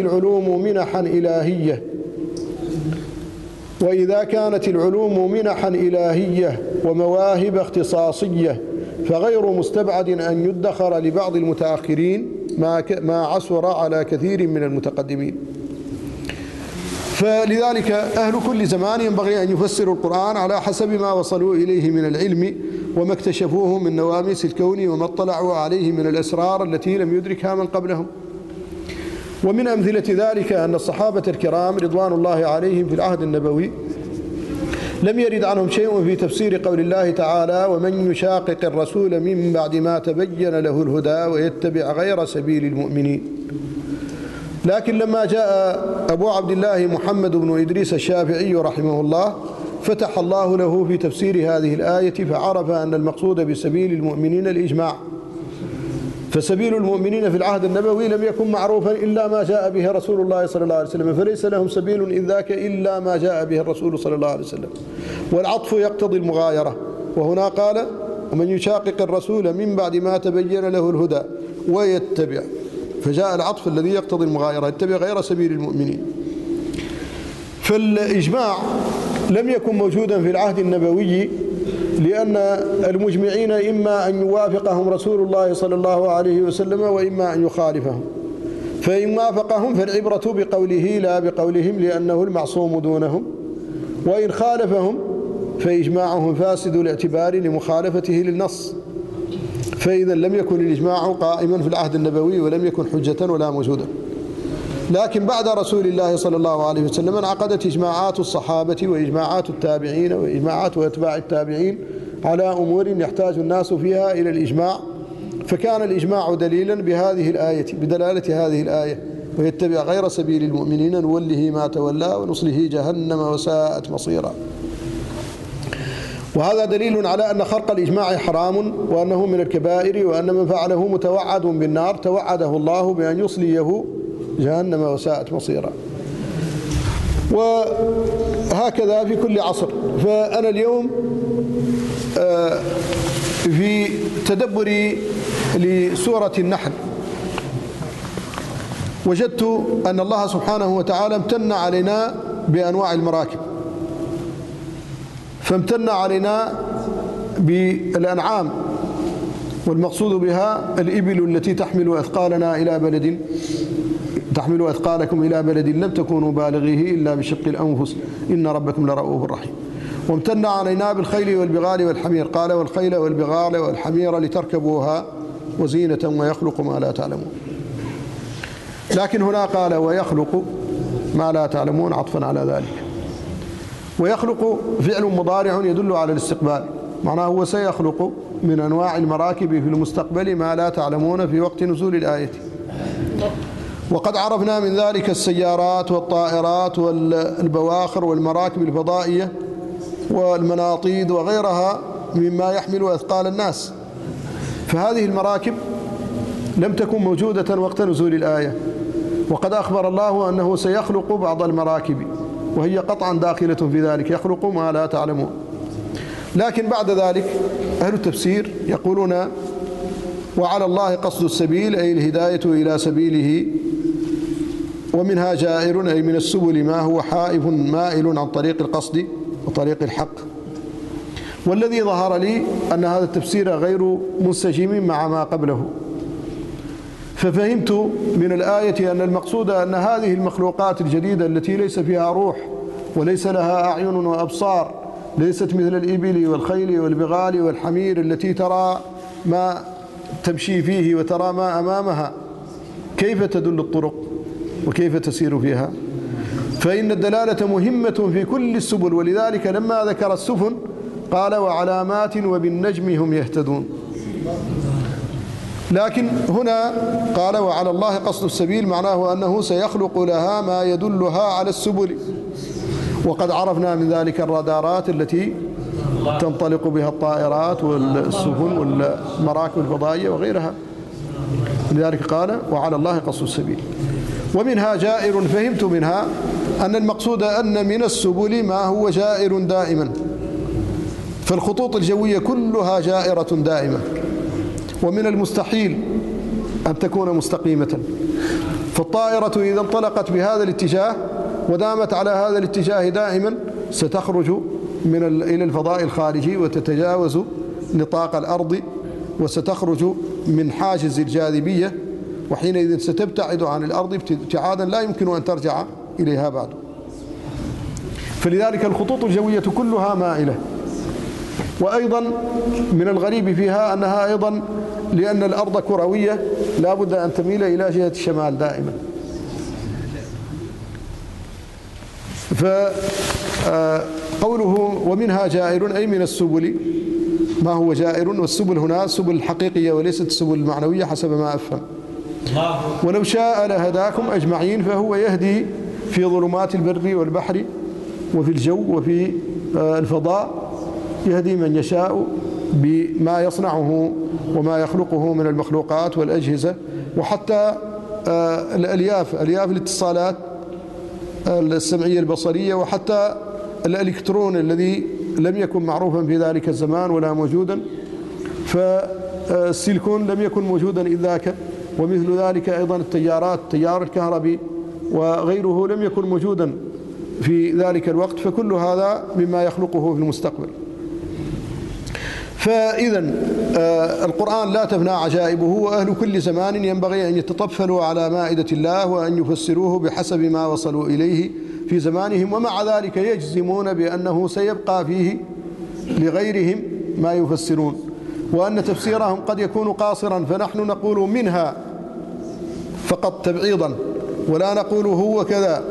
العلوم منحا إلهية ومواهب اختصاصية، فغير مستبعد أن يدخر لبعض المتأخرين ما عسر على كثير من المتقدمين. فلذلك أهل كل زمان ينبغي أن يفسروا القرآن على حسب ما وصلوا إليه من العلم، وما اكتشفوه من نواميس الكون، وما اطلعوا عليه من الأسرار التي لم يدركها من قبلهم. ومن أمثلة ذلك أن الصحابة الكرام رضوان الله عليهم في العهد النبوي لم يرد عنهم شيء في تفسير قول الله تعالى: ومن يشاقق الرسول من بعد ما تبين له الهدى ويتبع غير سبيل المؤمنين. لكن لما جاء أبو عبد الله محمد بن إدريس الشافعي رحمه الله فتح الله له في تفسير هذه الآية، فعرف أن المقصود بسبيل المؤمنين الإجماع. فسبيل المؤمنين في العهد النبوي لم يكن معروفا إلا ما جاء به رسول الله صلى الله عليه وسلم، فليس لهم سبيل إذ ذاك إلا ما جاء به الرسول صلى الله عليه وسلم. والعطف يقتضي المغايرة، وهنا قال: ومن يشاقق الرسول من بعد ما تبين له الهدى ويتبع فجاء العطف الذي يقتضي المغايرة: اتبع غير سبيل المؤمنين. فالإجماع لم يكن موجودا في العهد النبوي، لأن المجمعين إما أن يوافقهم رسول الله صلى الله عليه وسلم وإما أن يخالفهم، فإن وافقهم فالعبرة بقوله لا بقولهم، لأنه المعصوم دونهم، وإن خالفهم فإجماعهم فاسد الاعتبار لمخالفته للنص. فإذا لم يكن الإجماع قائما في العهد النبوي ولم يكن حجة ولا موجودا. لكن بعد رسول الله صلى الله عليه وسلم انعقدت إجماعات الصحابة وإجماعات التابعين وإجماعات أتباع التابعين على أمور يحتاج الناس فيها إلى الإجماع، فكان الإجماع دليلا بهذه الآية، بدلالة هذه الآية: ويتبع غير سبيل المؤمنين نوله ما تولى ونصله جهنم وساءت مصيرا. وهذا دليل على أن خرق الإجماع حرام، وأنه من الكبائر، وأن من فعله متوعد بالنار توعده الله بأن يصليه جهنم وساءت مصيرا. وهكذا في كل عصر. فأنا اليوم في تدبري لسورة النحل وجدت أن الله سبحانه وتعالى امتن علينا بأنواع المراكب، فامتن علينا بالأنعام، والمقصود بها الإبل التي تحمل أثقالكم إلى بلد لم تكونوا بالغيه إلا بشق الأنفس إن ربكم لرؤوف رحيم. وامتن علينا بالخيل والبغال والحمير، قال: والخيل والبغال والحمير لتركبوها وزينة ويخلق ما لا تعلمون. لكن هنا قال: ويخلق ما لا تعلمون عطفا على ذلك. ويخلق فعل مضارع يدل على الاستقبال، معناه هو سيخلق من أنواع المراكب في المستقبل ما لا تعلمون في وقت نزول الآية. وقد عرفنا من ذلك السيارات والطائرات والبواخر والمراكب الفضائية والمناطيد وغيرها مما يحمل أثقال الناس. فهذه المراكب لم تكن موجودة وقت نزول الآية، وقد أخبر الله أنه سيخلق بعض المراكب، وهي قطعا داخلة في ذلك: يخلق ما لا تعلمون. لكن بعد ذلك أهل التفسير يقولون: وعلى الله قصد السبيل، أي الهداية إلى سبيله، ومنها جائر، أي من السبل ما هو حائف مائل عن طريق القصد وطريق الحق. والذي ظهر لي أن هذا التفسير غير منسجم مع ما قبله، ففهمت من الآية أن المقصود أن هذه المخلوقات الجديدة التي ليس فيها روح وليس لها أعين وأبصار، ليست مثل الإبل والخيل والبغال والحمير التي ترى ما تمشي فيه وترى ما أمامها، كيف تدل الطرق وكيف تسير فيها؟ فإن الدلالة مهمة في كل السبل، ولذلك لما ذكر السفن قال: وعلامات وبالنجم هم يهتدون. لكن هنا قال: وعلى الله قصد السبيل، معناه أنه سيخلق لها ما يدلها على السبل. وقد عرفنا من ذلك الرادارات التي تنطلق بها الطائرات والسفن والمراكب الفضائية وغيرها. لذلك قال: وعلى الله قصد السبيل. ومنها جائر، فهمت منها أن المقصود أن من السبل ما هو جائر دائما، فالخطوط الجوية كلها جائرة دائمة، ومن المستحيل أن تكون مستقيمة. فالطائرة إذا انطلقت بهذا الاتجاه ودامت على هذا الاتجاه دائما ستخرج إلى الفضاء الخارجي وتتجاوز نطاق الأرض، وستخرج من حاجز الجاذبية، وحينئذ ستبتعد عن الأرض ابتعادا لا يمكن أن ترجع إليها بعد. فلذلك الخطوط الجوية كلها مائلة. وأيضا من الغريب فيها أنها أيضا لأن الأرض كروية لا بد أن تميل إلى جهة الشمال دائما. فقوله ومنها جائر أي من السبل ما هو جائر، والسبل هنا السبل الحقيقية وليست السبل المعنوية حسب ما أفهم. ولو شاء لهداكم أجمعين، فهو يهدي في ظلمات البر والبحر وفي الجو وفي الفضاء، يهدي من يشاء بما يصنعه وما يخلقه من المخلوقات والأجهزة، وحتى الألياف الاتصالات السمعية البصرية، وحتى الإلكترون الذي لم يكن معروفا في ذلك الزمان ولا موجودا، فالسيليكون لم يكن موجودا إذ ذاك، ومثل ذلك أيضا التيارات، التيار الكهربي وغيره لم يكن موجودا في ذلك الوقت، فكل هذا مما يخلقه في المستقبل. فإذا القرآن لا تفنى عجائبه، وأهل كل زمان ينبغي أن يتطفلوا على مائدة الله وأن يفسروه بحسب ما وصلوا إليه في زمانهم، ومع ذلك يجزمون بأنه سيبقى فيه لغيرهم ما يفسرون، وأن تفسيرهم قد يكون قاصرا، فنحن نقول منها فقط تبعيضا ولا نقول هو كذا.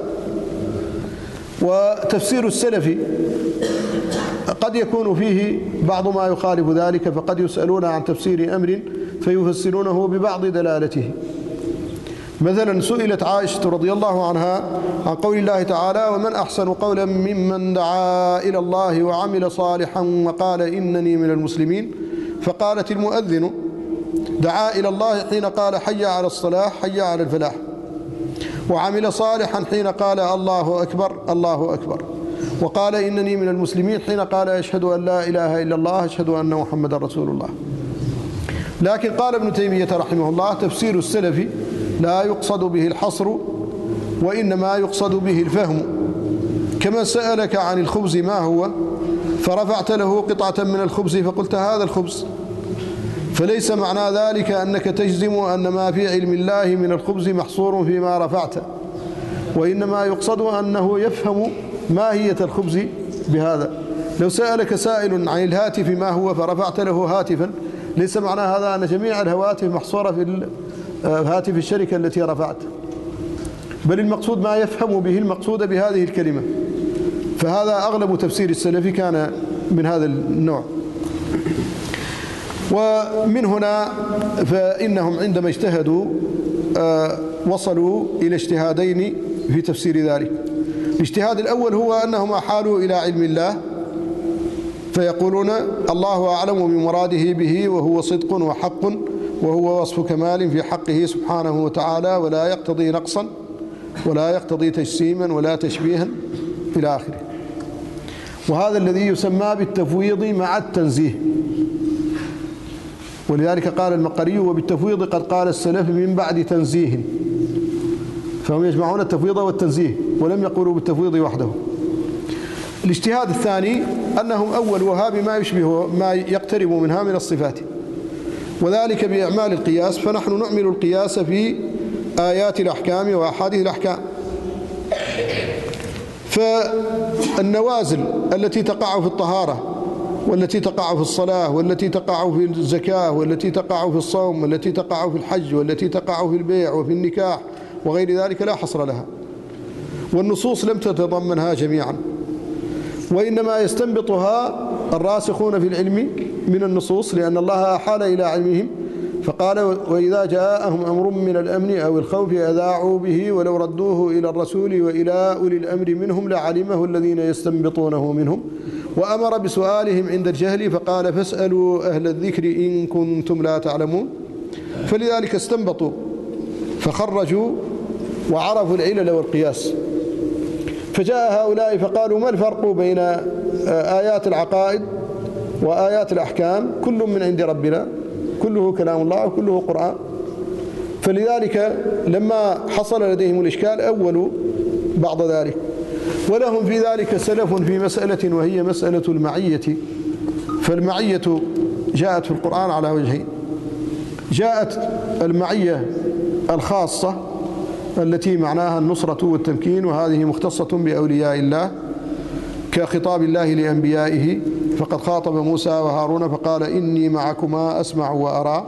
وتفسير السلف قد يكون فيه بعض ما يخالف ذلك، فقد يسألون عن تفسير أمر فيفسرونه ببعض دلالته. مثلا سئلت عائشة رضي الله عنها عن قول الله تعالى: ومن أحسن قولا ممن دعا إلى الله وعمل صالحا وقال إنني من المسلمين. فقالت: المؤذن دعا إلى الله حين قال حي على الصلاة حي على الفلاح، وعمل صالحا حين قال الله أكبر الله أكبر، وقال إنني من المسلمين حين قال أشهد أن لا إله إلا الله أشهد أن محمدا رسول الله. لكن قال ابن تيمية رحمه الله: تفسير السلف لا يقصد به الحصر، وإنما يقصد به الفهم. كمن سألك عن الخبز ما هو فرفعت له قطعة من الخبز فقلت هذا الخبز، فليس معنى ذلك أنك تجزم أن ما في علم الله من الخبز محصور فيما رفعت، وإنما يقصد أنه يفهم ماهية الخبز بهذا. لو سألك سائل عن الهاتف ما هو فرفعت له هاتفا، ليس معنى هذا أن جميع الهواتف محصورة في هاتف الشركة التي رفعت، بل المقصود ما يفهم به المقصود بهذه الكلمة. فهذا أغلب تفسير السلف كان من هذا النوع. ومن هنا فإنهم عندما اجتهدوا وصلوا إلى اجتهادين في تفسير ذلك. الاجتهاد الأول هو أنهم أحالوا إلى علم الله، فيقولون الله أعلم بمراده به، وهو صدق وحق، وهو وصف كمال في حقه سبحانه وتعالى، ولا يقتضي نقصا ولا يقتضي تجسيما ولا تشبيها إلى آخره. وهذا الذي يسمى بالتفويض مع التنزيه. ولذلك قال المقري: وبالتفويض قد قال السلف من بعد تنزيه. فهم يجمعون التفويض والتنزيه ولم يقولوا بالتفويض وحده. الاجتهاد الثاني أنهم أولوها بما يشبه ما يقترب منها من الصفات، وذلك بإعمال القياس. فنحن نعمل القياس في آيات الأحكام وأحاديث الأحكام. فالنوازل التي تقع في الطهارة، والتي تقع في الصلاة، والتي تقع في الزكاة، والتي تقع في الصوم، والتي تقع في الحج، والتي تقع في البيع وفي النكاح وغير ذلك لا حصر لها، والنصوص لم تتضمنها جميعا، وإنما يستنبطها الراسخون في العلم من النصوص، لأن الله أحال إلى علمهم فقال: وإذا جاءهم أمر من الأمن أو الخوف أذاعوا به ولو ردوه إلى الرسول وإلى أولي الأمر منهم لعلمه الذين يستنبطونه منهم، وأمر بسؤالهم عند الجهل فقال: فاسألوا أهل الذكر إن كنتم لا تعلمون. فلذلك استنبطوا فخرجوا وعرفوا العلل والقياس. فجاء هؤلاء فقالوا: ما الفرق بين آيات العقائد وآيات الأحكام؟ كل من عند ربنا، كله كلام الله وكله قرآن. فلذلك لما حصل لديهم الإشكال أولوا بعض ذلك. ولهم في ذلك سلف في مسألة، وهي مسألة المعية. فالمعية جاءت في القرآن على وجهين: جاءت المعية الخاصة التي معناها النصرة والتمكين، وهذه مختصة بأولياء الله كخطاب الله لأنبيائه، فقد خاطب موسى وهارون فقال: إني معكما أسمع وأرى.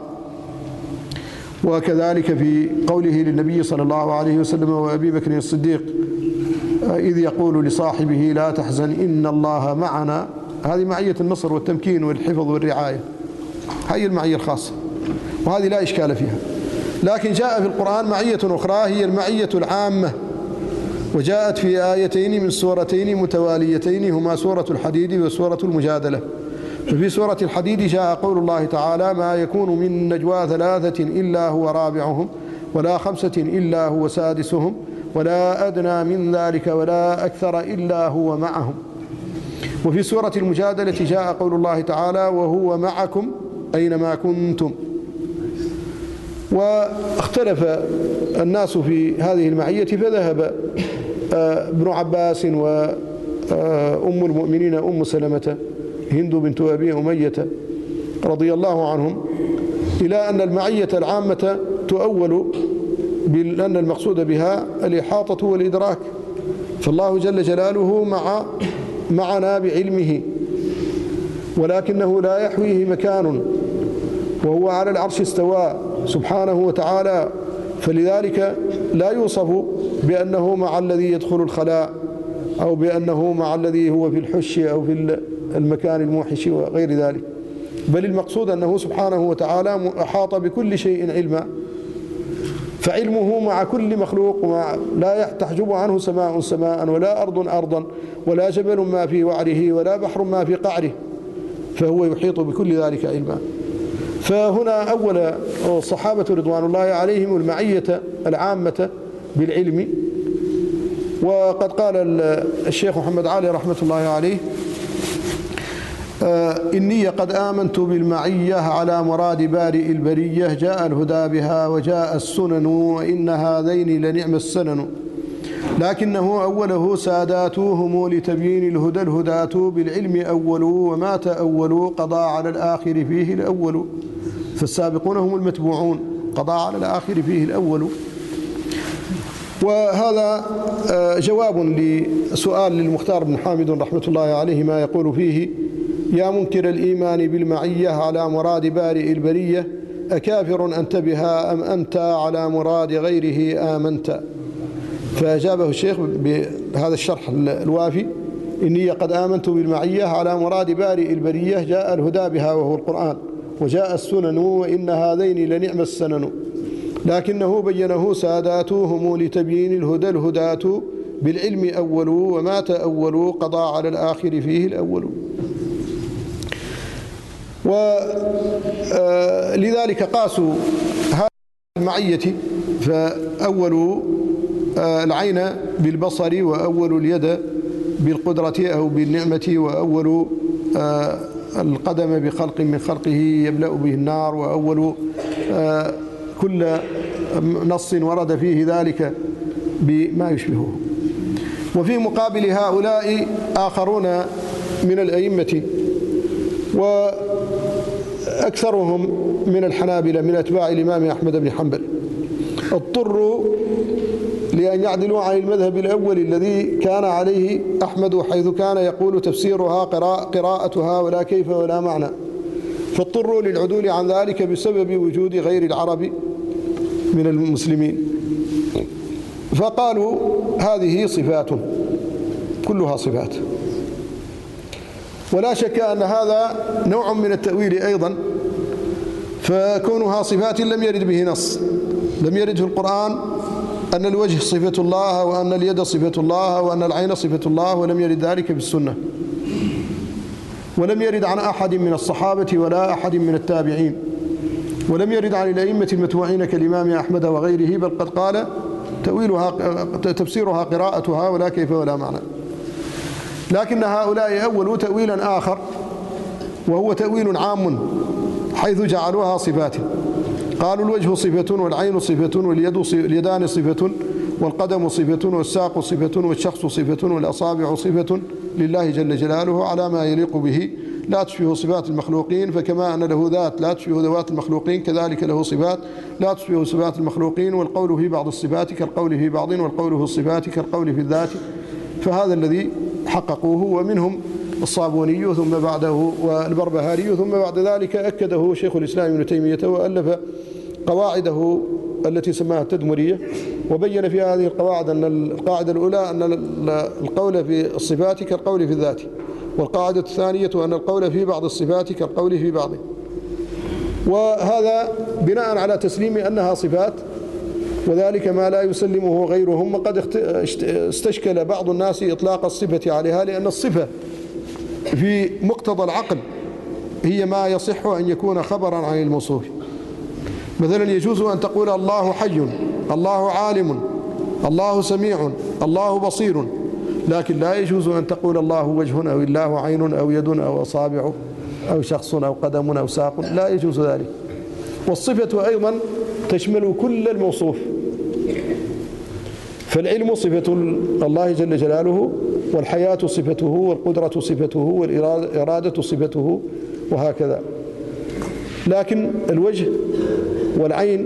وكذلك في قوله للنبي صلى الله عليه وسلم وأبي بكر الصديق إذ يقول لصاحبه: لا تحزن إن الله معنا. هذه معية النصر والتمكين والحفظ والرعاية، هذه المعية الخاصة، وهذه لا إشكال فيها. لكن جاء في القرآن معية أخرى هي المعية العامة، وجاءت في آيتين من سورتين متواليتين هما سورة الحديد وسورة المجادلة. ففي سورة الحديد جاء قول الله تعالى: ما يكون من نجوى ثلاثة إلا هو رابعهم ولا خمسة إلا هو سادسهم ولا أدنى من ذلك ولا أكثر إلا هو معهم. وفي سورة المجادلة جاء قول الله تعالى: وهو معكم أينما كنتم. واختلف الناس في هذه المعية، فذهب ابن عباس وأم المؤمنين أم سلمة هند بنت أبي أمية رضي الله عنهم إلى أن المعية العامة تؤول بأن المقصود بها الإحاطة والإدراك، فالله جل جلاله معنا بعلمه، ولكنه لا يحويه مكان، وهو على العرش استوى سبحانه وتعالى، فلذلك لا يوصف بأنه مع الذي يدخل الخلاء أو بأنه مع الذي هو في الحش أو في المكان الموحش وغير ذلك، بل المقصود أنه سبحانه وتعالى أحاط بكل شيء علما، فعلمه مع كل مخلوق، لا تحجب عنه سماء سماء ولا أرض أرضا ولا جبل ما في وعره ولا بحر ما في قعره، فهو يحيط بكل ذلك علما. فهنا أول الصحابة رضوان الله عليهم المعية العامة بالعلم. وقد قال الشيخ محمد علي رحمة الله عليه: إني قد آمنت بالمعية على مراد بارئ البرية، جاء الهدى بها وجاء السنن، وإن هذين لنعم السنن، لكنه أوله ساداتهم لتبيين الهدى الهداة، بالعلم أولوا وما تأولوا قضى على الآخر فيه الأول، فالسابقون هم المتبوعون، قضى على الآخر فيه الأول. وهذا جواب لسؤال للمختار بن حامد رحمة الله عليه ما يقول فيه: يا منكر الإيمان بالمعية على مراد بارئ البرية، أكافر أنت بها أم أنت على مراد غيره آمنت؟ فأجابه الشيخ بهذا الشرح الوافي: إني قد آمنت بالمعية على مراد بارئ البرية، جاء الهدى بها وهو القرآن، وجاء السنن، وإن هذين لنعم السنن، لكنه بينه ساداتهم لتبيين الهدى الهداة، بالعلم أولوا وما تأولوا قضى على الآخر فيه الأول. ولذلك قاسوا هذه المعية، فأولوا العين بالبصر، وأولوا اليد بالقدرة أو بالنعمة، وأولوا القدم بخلق من خلقه يبلأ به النار، وأولوا كل نص ورد فيه ذلك بما يشبهه. وفي مقابل هؤلاء آخرون من الأئمة، وأكثرهم من الحنابلة من أتباع الإمام أحمد بن حنبل، اضطروا لأن يعدلوا عن المذهب الأول الذي كان عليه أحمد، حيث كان يقول تفسيرها قراءتها ولا كيف ولا معنى، فاضطروا للعدول عن ذلك بسبب وجود غير العرب من المسلمين، فقالوا هذه صفات كلها صفات. ولا شك أن هذا نوع من التأويل أيضا، فكونها صفات لم يرد به نص، لم يرد في القرآن أن الوجه صفة الله، وأن اليد صفة الله، وأن العين صفة الله، ولم يرد ذلك في السنة، ولم يرد عن أحد من الصحابة ولا أحد من التابعين، ولم يرد عن الأئمة المتبوعين كالإمام أحمد وغيره، بل قد قال تفسيرها قراءتها ولا كيف ولا معنى. لكن هؤلاء أولوا تأويلا آخر، وهو تأويل عام، حيث جعلوها صفات، قالوا الوجه صفة، والعين صفة، واليدان صفة، والقدم صفة، والساق صفة، والشخص صفة، والأصابع صفة لله جل جلاله على ما يليق به، لا تشبه صفات المخلوقين، فكما أن له ذات لا تشبه ذوات المخلوقين، كذلك له صفات لا تشبه صفات المخلوقين، والقول في بعض الصفات كالقول في بعض، والقول في الصفات كالقول في الذات. فهذا الذي حققوه، ومنهم الصابوني ثم بعده والبربهاري، ثم بعد ذلك أكده شيخ الإسلام ابن تيمية، وألف قواعده التي سماها التدمرية، وبين في هذه القواعد أن القاعدة الأولى أن القول في الصفات كالقول في الذات، والقاعدة الثانية أن القول في بعض الصفات كالقول في بعضه، وهذا بناء على تسليم أنها صفات، وذلك ما لا يسلمه غيرهم. وقد استشكل بعض الناس إطلاق الصفة عليها، لأن الصفة في مقتضى العقل هي ما يصح أن يكون خبرا عن الموصوف. مثلا يجوز أن تقول الله حي، الله عالم، الله سميع، الله بصير، لكن لا يجوز أن تقول الله وجه، أو الله عين، أو يد، أو أصابع، أو شخص، أو قدم، أو ساق، لا يجوز ذلك. والصفة أيضا تشمل كل الموصوف. فالعلم صفة الله جل جلاله، والحياة صفته، والقدرة صفته، والإرادة صفته، وهكذا. لكن الوجه والعين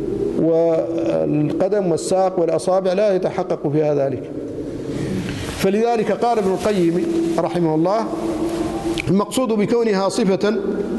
والقدم والساق والأصابع لا يتحقق فيها ذلك. فلذلك قال ابن القيم رحمه الله: المقصود بكونها صفة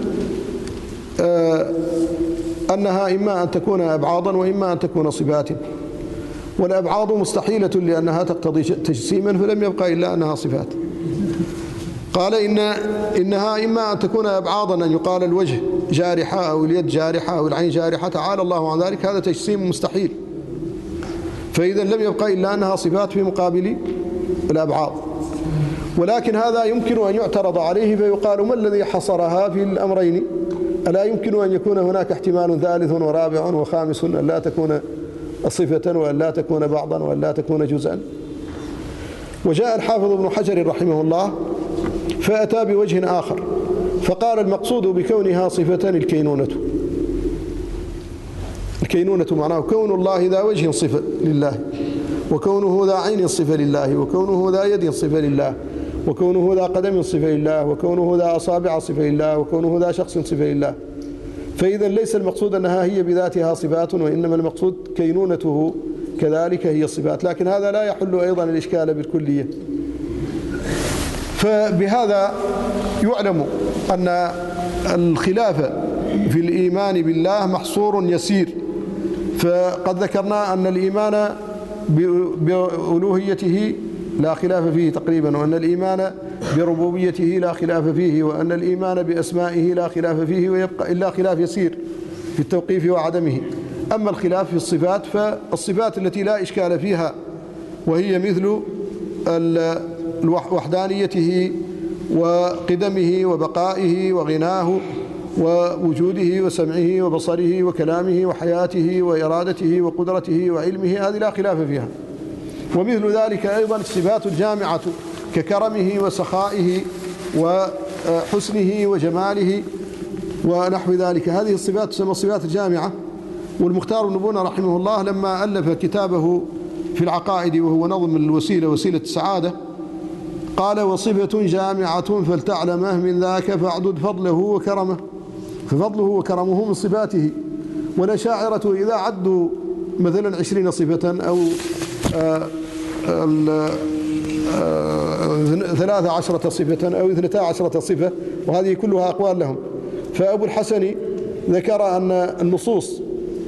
أنها إما أن تكون أبعاضا وإما أن تكون صفات، والأبعاض مستحيلة لأنها تقتضي تجسيما، فلم يبقى إلا أنها صفات. قال إنها إما أن تكون أبعاضا، أن يقال الوجه جارحة أو اليد جارحة أو العين جارحة، تعالى الله عن ذلك، هذا تجسيم مستحيل، فإذا لم يبقى إلا أنها صفات في مقابل الأبعاض. ولكن هذا يمكن أن يعترض عليه فيقال: ما الذي حصرها في الأمرين؟ ألا يمكن أن يكون هناك احتمال ثالث ورابع وخامس، أن لا تكون صفة وأن لا تكون بعضا وأن لا تكون جزءا؟ وجاء الحافظ ابن حجر رحمه الله فأتى بوجه آخر فقال: المقصود بكونها صفة الكينونة. الكينونة معناه كون الله ذا وجه صفة لله، وكونه ذا عين صفة لله، وكونه ذا يد صفة لله، وكونه ذا قدم صفة لله، وكونه ذا أصابع صفة لله، وكونه ذا شخص صفة لله. فإذا ليس المقصود أنها هي بذاتها صفات، وإنما المقصود كينونته كذلك هي الصفات. لكن هذا لا يحل أيضا الإشكال بالكلية. فبهذا يعلم أن الخلاف في الإيمان بالله محصور يسير. فقد ذكرنا أن الإيمان بألوهيته لا خلاف فيه تقريبا، وأن الإيمان بربوبيته لا خلاف فيه، وأن الإيمان بأسمائه لا خلاف فيه، ويبقى إلا خلاف يسير في التوقيف وعدمه. أما الخلاف في الصفات فالصفات التي لا إشكال فيها، وهي مثل وحدانيته وقدمه وبقائه وغناه ووجوده وسمعه وبصره وكلامه وحياته وإرادته وقدرته وعلمه، هذه لا خلاف فيها. ومثل ذلك أيضا الصفات الجامعة ككرمه وسخائه وحسنه وجماله ونحو ذلك، هذه الصفات تسمى الصفات الجامعة. والمختار بن بونة رحمه الله لما ألف كتابه في العقائد وهو نظم الوسيلة، وسيلة السعادة، قال: وصفة جامعة فلتعلمه من ذاك فاعدد فضله وكرمه. ففضله وكرمه من صفاته. والأشاعرة إذا عدوا مثلا 20 صفة أو 13 صفة أو 12 صفة، وهذه كلها أقوال لهم. فأبو الحسن ذكر أن النصوص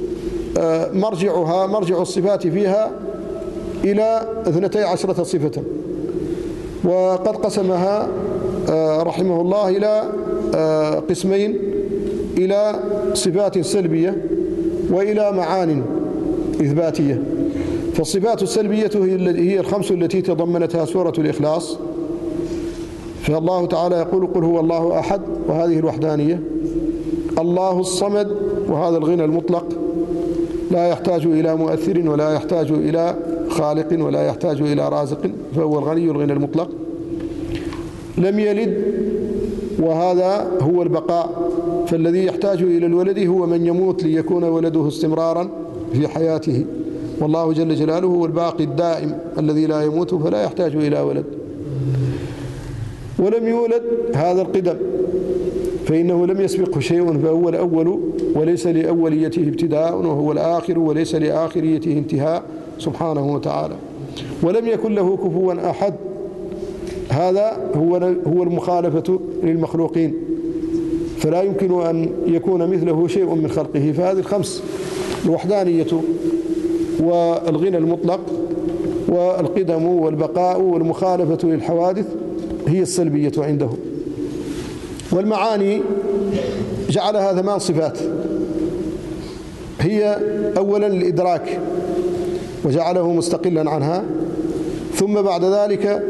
مرجع الصفات فيها إلى 12 صفة، وقد قسمها رحمه الله إلى قسمين: إلى صفات سلبية وإلى معان إثباتية. فالصفات السلبية هي الخمس التي تضمنتها سورة الإخلاص. فالله تعالى يقول: قل هو الله أحد، وهذه الوحدانية. الله الصمد، وهذا الغنى المطلق، لا يحتاج إلى مؤثر ولا يحتاج إلى خالق ولا يحتاج إلى رازق، فهو الغني الغنى المطلق. لم يلد، وهذا هو البقاء، فالذي يحتاج إلى الولد هو من يموت ليكون ولده استمرارا في حياته، والله جل جلاله هو الباقي الدائم الذي لا يموت فلا يحتاج إلى ولد. ولم يولد، هذا القدم، فإنه لم يسبقه شيء، فهو الأول وليس لأوليته ابتداء، وهو الآخر وليس لآخريته انتهاء سبحانه وتعالى. ولم يكن له كفوا أحد، هذا هو المخالفة للمخلوقين، فلا يمكن أن يكون مثله شيء من خلقه. فهذه الخمس: الوحدانية والغنى المطلق والقدم والبقاء والمخالفة للحوادث هي السلبية عنده. والمعاني جعلها 8 صفات. هي أولا الإدراك، وجعله مستقلا عنها، ثم بعد ذلك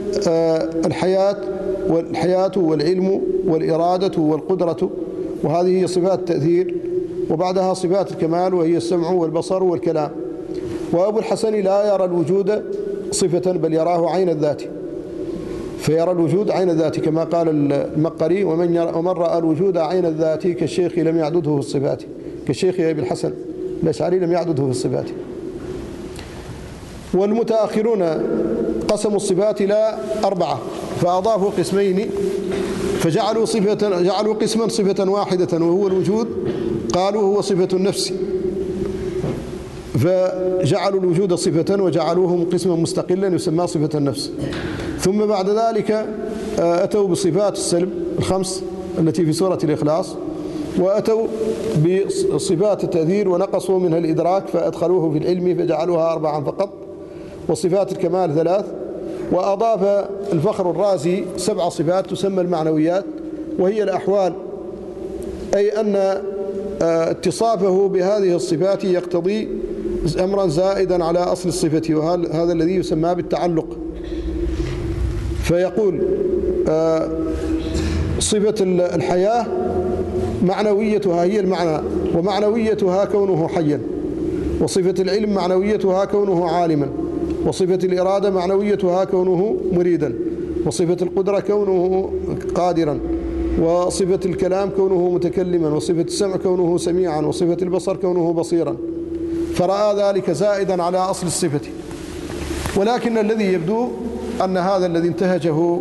الحياة والعلم والإرادة والقدرة، وهذه هي صفات التأثير. وبعدها صفات الكمال، وهي السمع والبصر والكلام. وأبو الحسن لا يرى الوجود صفة، بل يراه عين الذات، فيرى الوجود عين الذات كما قال المقري: ومن رأى الوجود عين الذات كالشيخ لم يعدده الصفات، كالشيخ أبي الحسن الأشعري لم يعدده في الصفات. والمتأخرون قسموا الصفات إلى 4 فأضافوا قسمين، جعلوا قسما صفة واحدة وهو الوجود، قالوا هو صفة النفس، فجعلوا الوجود صفة وجعلوه قسما مستقلا يسمى صفة النفس. ثم بعد ذلك أتوا بصفات السلب 5 التي في سورة الإخلاص، وأتوا بصفات التأثير ونقصوا منها الإدراك فأدخلوه في العلم فجعلوها 4 فقط، وصفات الكمال 3. وأضاف الفخر الرازي 7 صفات تسمى المعنويات، وهي الأحوال، أي أن اتصافه بهذه الصفات يقتضي أمرا زائدا على أصل الصفة، وهذا الذي يسمى بالتعلق. فيقول صفة الحياة معنويتها هي المعنى، ومعنويتها كونه حيا، وصفة العلم معنويتها كونه عالما، وصفة الإرادة معنويتها كونه مريدا، وصفة القدرة كونه قادرا، وصفة الكلام كونه متكلما، وصفة السمع كونه سميعا، وصفة البصر كونه بصيرا، فرأى ذلك زائدا على أصل الصفة. ولكن الذي يبدو أن هذا الذي انتهجه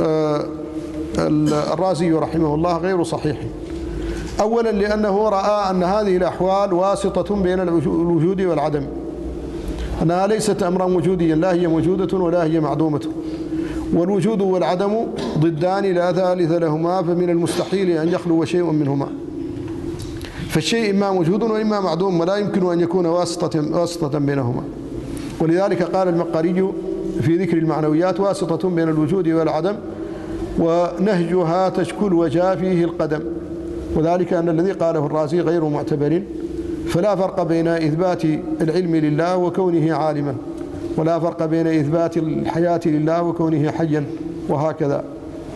الرازي رحمه الله غير صحيح. أولا لأنه رأى أن هذه الأحوال واسطة بين الوجود والعدم، أنها ليست أمرا وجوديا، لا هي موجودة ولا هي معدومة، والوجود والعدم ضدان لا ثالث لهما، فمن المستحيل أن يخلو شيء منهما، فالشيء إما موجود وإما معدوم، ولا يمكن أن يكون واسطة بينهما. ولذلك قال المقاري في ذكر المعنويات: واسطة بين الوجود والعدم ونهجها تشكل وجاء فيه القدم. وذلك أن الذي قاله الرازي غير معتبر، فلا فرق بين إثبات العلم لله وكونه عالما، ولا فرق بين إثبات الحياة لله وكونه حيا، وهكذا.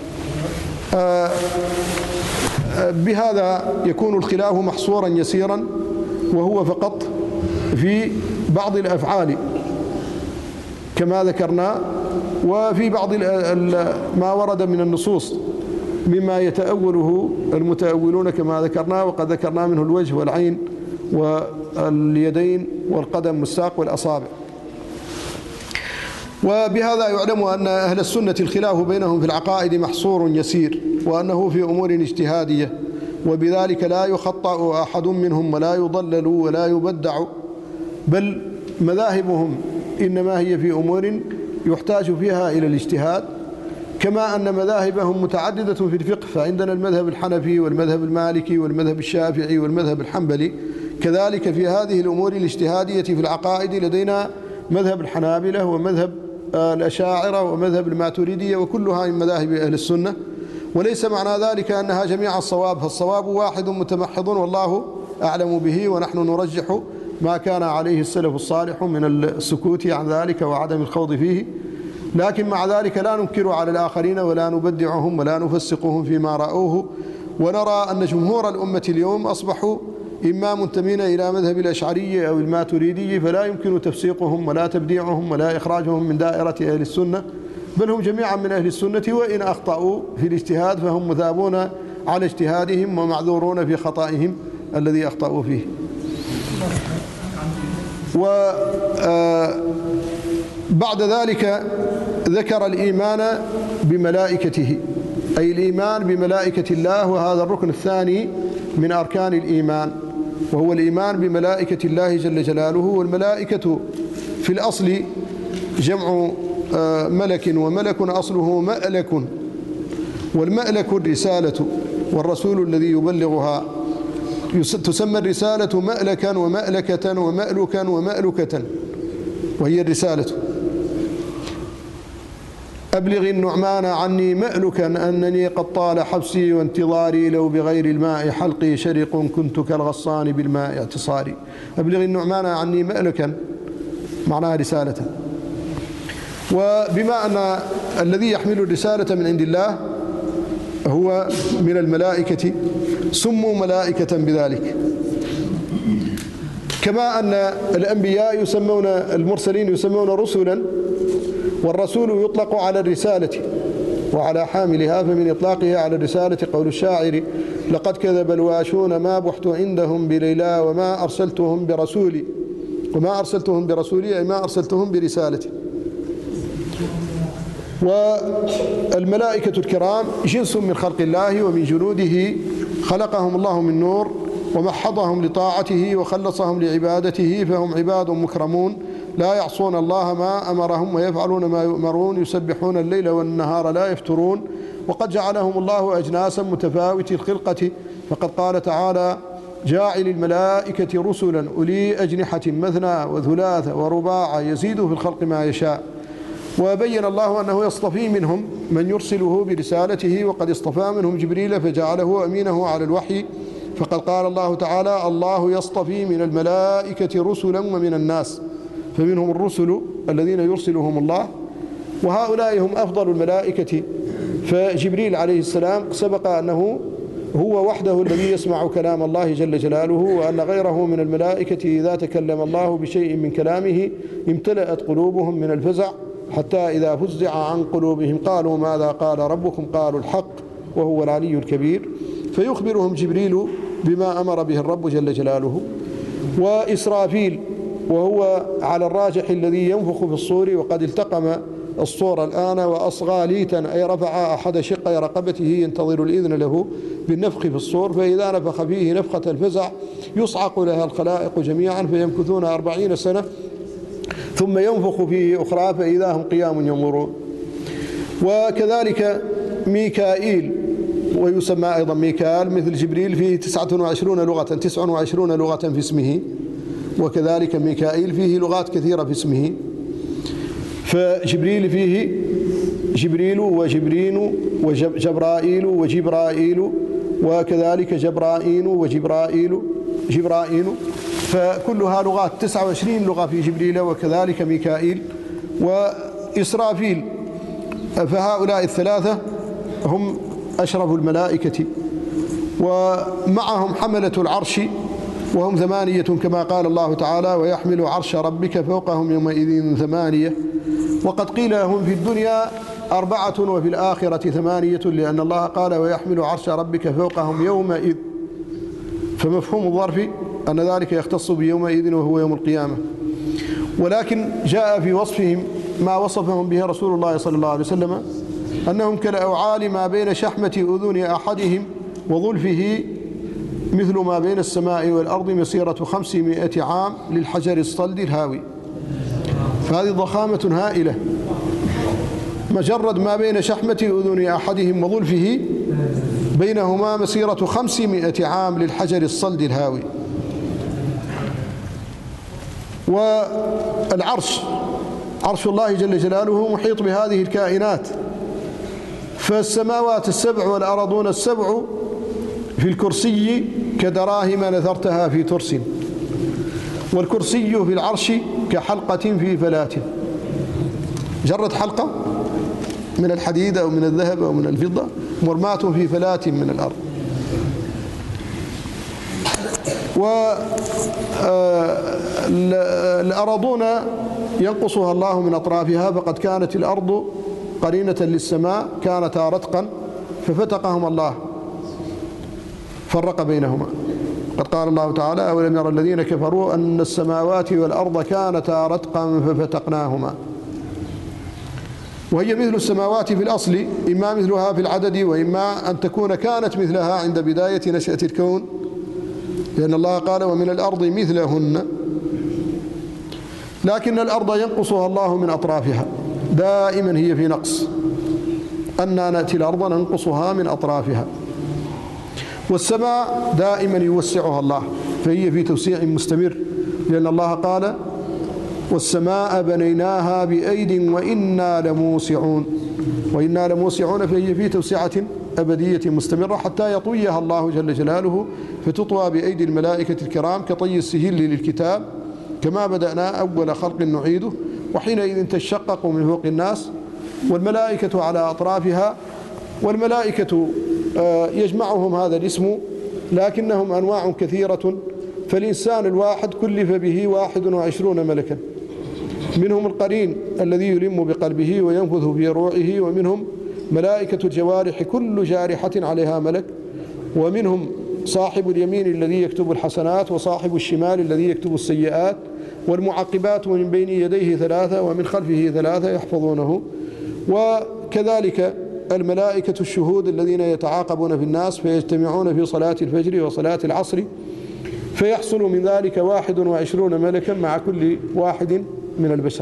بهذا يكون الخلاف محصورا يسيرا، وهو فقط في بعض الأفعال كما ذكرنا، وفي بعض ما ورد من النصوص مما يتأوله المتأولون كما ذكرنا، وقد ذكرنا منه الوجه والعين واليدين والقدم والساق والأصابع. وبهذا يعلم أن أهل السنة الخلاف بينهم في العقائد محصور يسير، وأنه في أمور اجتهادية، وبذلك لا يخطأ أحد منهم ولا يضلل ولا يبدع، بل مذاهبهم إنما هي في أمور يحتاج فيها إلى الاجتهاد، كما أن مذاهبهم متعددة في الفقه، فعندنا المذهب الحنفي والمذهب المالكي والمذهب الشافعي والمذهب الحنبلي. كذلك في هذه الأمور الاجتهادية في العقائد لدينا مذهب الحنابلة ومذهب الأشاعرة ومذهب الماتريدية، وكلها من مذاهب أهل السنة. وليس معنى ذلك أنها جميع الصواب، فالصواب واحد متمحض والله أعلم به، ونحن نرجح ما كان عليه السلف الصالح من السكوت عن ذلك وعدم الخوض فيه. لكن مع ذلك لا ننكر على الآخرين ولا نبدعهم ولا نفسقهم فيما رأوه، ونرى أن جمهور الأمة اليوم أصبحوا إما منتمين إلى مذهب الأشعري أو الماتريدي، فلا يمكن تفسيقهم ولا تبديعهم ولا إخراجهم من دائرة أهل السنة، بل هم جميعا من أهل السنة، وإن أخطأوا في الاجتهاد فهم مثابون على اجتهادهم ومعذورون في خطئهم الذي أخطأوا فيه. وبعد ذلك ذكر الإيمان بملائكته، أي الإيمان بملائكة الله، وهذا الركن الثاني من أركان الإيمان، وهو الإيمان بملائكة الله جل جلاله. والملائكة في الأصل جمع ملك، وملك أصله مألك، والمألك الرسالة والرسول الذي يبلغها. تسمى الرسالة مألكا ومألكة ومألكا ومألكة، وهي الرسالة. أبلغ النعمان عني مألكا أنني قد طال حبسي وانتظاري، لو بغير الماء حلقي شرق كنت كالغصان بالماء اعتصاري. أبلغ النعمان عني مألكا معناها رسالة. وبما أن الذي يحمل الرسالة من عند الله هو من الملائكة سموا ملائكة بذلك، كما أن الأنبياء يسمون، المرسلين يسمون رسلا، والرسول يطلق على الرسالة، وعلى حاملها، فمن إطلاقها على الرسالة قول الشاعر: لقد كذب الواشون ما بحت عندهم بليلى وما أرسلتهم برسولي أي ما أرسلتهم برسالتي. والملائكة الكرام جنس من خلق الله ومن جنوده، خلقهم الله من نور ومحضهم لطاعته وخلصهم لعبادته، فهم عباد مكرمون لا يعصون الله ما أمرهم ويفعلون ما يؤمرون، يسبحون الليل والنهار لا يفترون. وقد جعلهم الله أجناسا متفاوتي الخلقة، فقد قال تعالى: جاعل الملائكة رسلا أولي أجنحة مثنى وثلاث ورباع يزيد في الخلق ما يشاء. وبين الله أنه يصطفي منهم من يرسله برسالته، وقد اصطفى منهم جبريل فجعله أمينه على الوحي، فقد قال الله تعالى: الله يصطفي من الملائكة رسلا ومن الناس، فمنهم الرسل الذين يرسلهم الله، وهؤلاء هم أفضل الملائكة. فجبريل عليه السلام سبق أنه هو وحده الذي يسمع كلام الله جل جلاله، وأن غيره من الملائكة إذا تكلم الله بشيء من كلامه امتلأت قلوبهم من الفزع، حتى إذا فزع عن قلوبهم قالوا ماذا قال ربكم؟ قالوا الحق وهو العلي الكبير. فيخبرهم جبريل بما أمر به الرب جل جلاله. وإسرافيل وهو على الراجح الذي ينفخ في الصور، وقد التقم الصور الآن وأصغى ليتا، أي رفع أحد شقي رقبته ينتظر الإذن له بالنفخ في الصور، فإذا نفخ فيه نفخة الفزع يصعق لها الخلائق جميعا، فيمكثون 40 سنة ثم ينفخ فيه أخرى فإذا هم قيام ينظرون. وكذلك ميكائيل، ويسمى أيضا ميكال مثل جبريل، فيه 29 لغة في اسمه، وكذلك ميكائيل فيه لغات كثيرة في اسمه. فجبريل فيه جبريل وجبرين وجبرائيل وجبرائيل، وكذلك جبرائين وجبرائين، فكلها لغات، 29 لغة في جبريل، وكذلك ميكائيل وإسرافيل. فهؤلاء الثلاثة هم أشرف الملائكة، ومعهم حملة العرش وهم 8 كما قال الله تعالى: ويحمل عرش ربك فوقهم يومئذ 8. وقد قيل هم في الدنيا 4 وفي الآخرة 8، لأن الله قال: ويحمل عرش ربك فوقهم يومئذ، فمفهوم الظرف أن ذلك يختص بيومئذ وهو يوم القيامة. ولكن جاء في وصفهم ما وصفهم به رسول الله صلى الله عليه وسلم، أنهم كالأوعال ما بين شحمة أذن أحدهم وظلفه مثل ما بين السماء والأرض مسيرة 500 عام للحجر الصلد الهاوي. فهذه ضخامة هائلة، مجرد ما بين شحمة أذن أحدهم وظلفه بينهما مسيرة 500 عام للحجر الصلد الهاوي. والعرش، عرش الله جل جلاله محيط بهذه الكائنات، فالسماوات ال7 والأرضون ال7 في الكرسي كدراهم نثرتها في ترس، والكرسي في العرش كحلقة في فلاة. جرد حلقة من الحديد أو من الذهب أو من الفضة مرماة في فلاة من الأرض. والأرضون ينقصها الله من أطرافها، فقد كانت الأرض قرينة للسماء، كانتا رتقا ففتقهما الله، فرق بينهما. قد قال الله تعالى: أولم يرى الذين كفروا أن السماوات والأرض كانتا رتقا ففتقناهما. وهي مثل السماوات في الأصل، إما مثلها في العدد، وإما أن تكون كانت مثلها عند بداية نشأة الكون، لأن الله قال: ومن الأرض مثلهن. لكن الأرض ينقصها الله من أطرافها، دائما هي في نقص، أننا نأتي الأرض ننقصها من أطرافها. والسماء دائما يوسعها الله، فهي في توسيع مستمر، لأن الله قال: والسماء بنيناها بأيد وإنا لموسعون. وإنا لموسعون، فهي في توسعة أبدية مستمرة حتى يطويها الله جل جلاله، فتطوى بأيدي الملائكة الكرام كطي السهل للكتاب، كما بدأنا أول خلق نعيده، وحينئذ تشقق من فوق الناس، والملائكة على أطرافها. والملائكة يجمعهم هذا الاسم، لكنهم أنواع كثيرة، فالإنسان الواحد كلف به 21 ملكا، منهم القرين الذي يلم بقلبه وينفث في روعه، ومنهم ملائكة الجوارح كل جارحة عليها ملك، ومنهم صاحب اليمين الذي يكتب الحسنات، وصاحب الشمال الذي يكتب السيئات، والمعقبات ومن بين يديه 3 ومن خلفه 3 يحفظونه. وكذلك الملائكة الشهود الذين يتعاقبون في الناس فيجتمعون في صلاة الفجر وصلاة العصر، فيحصل من ذلك 21 ملكا مع كل واحد من البشر.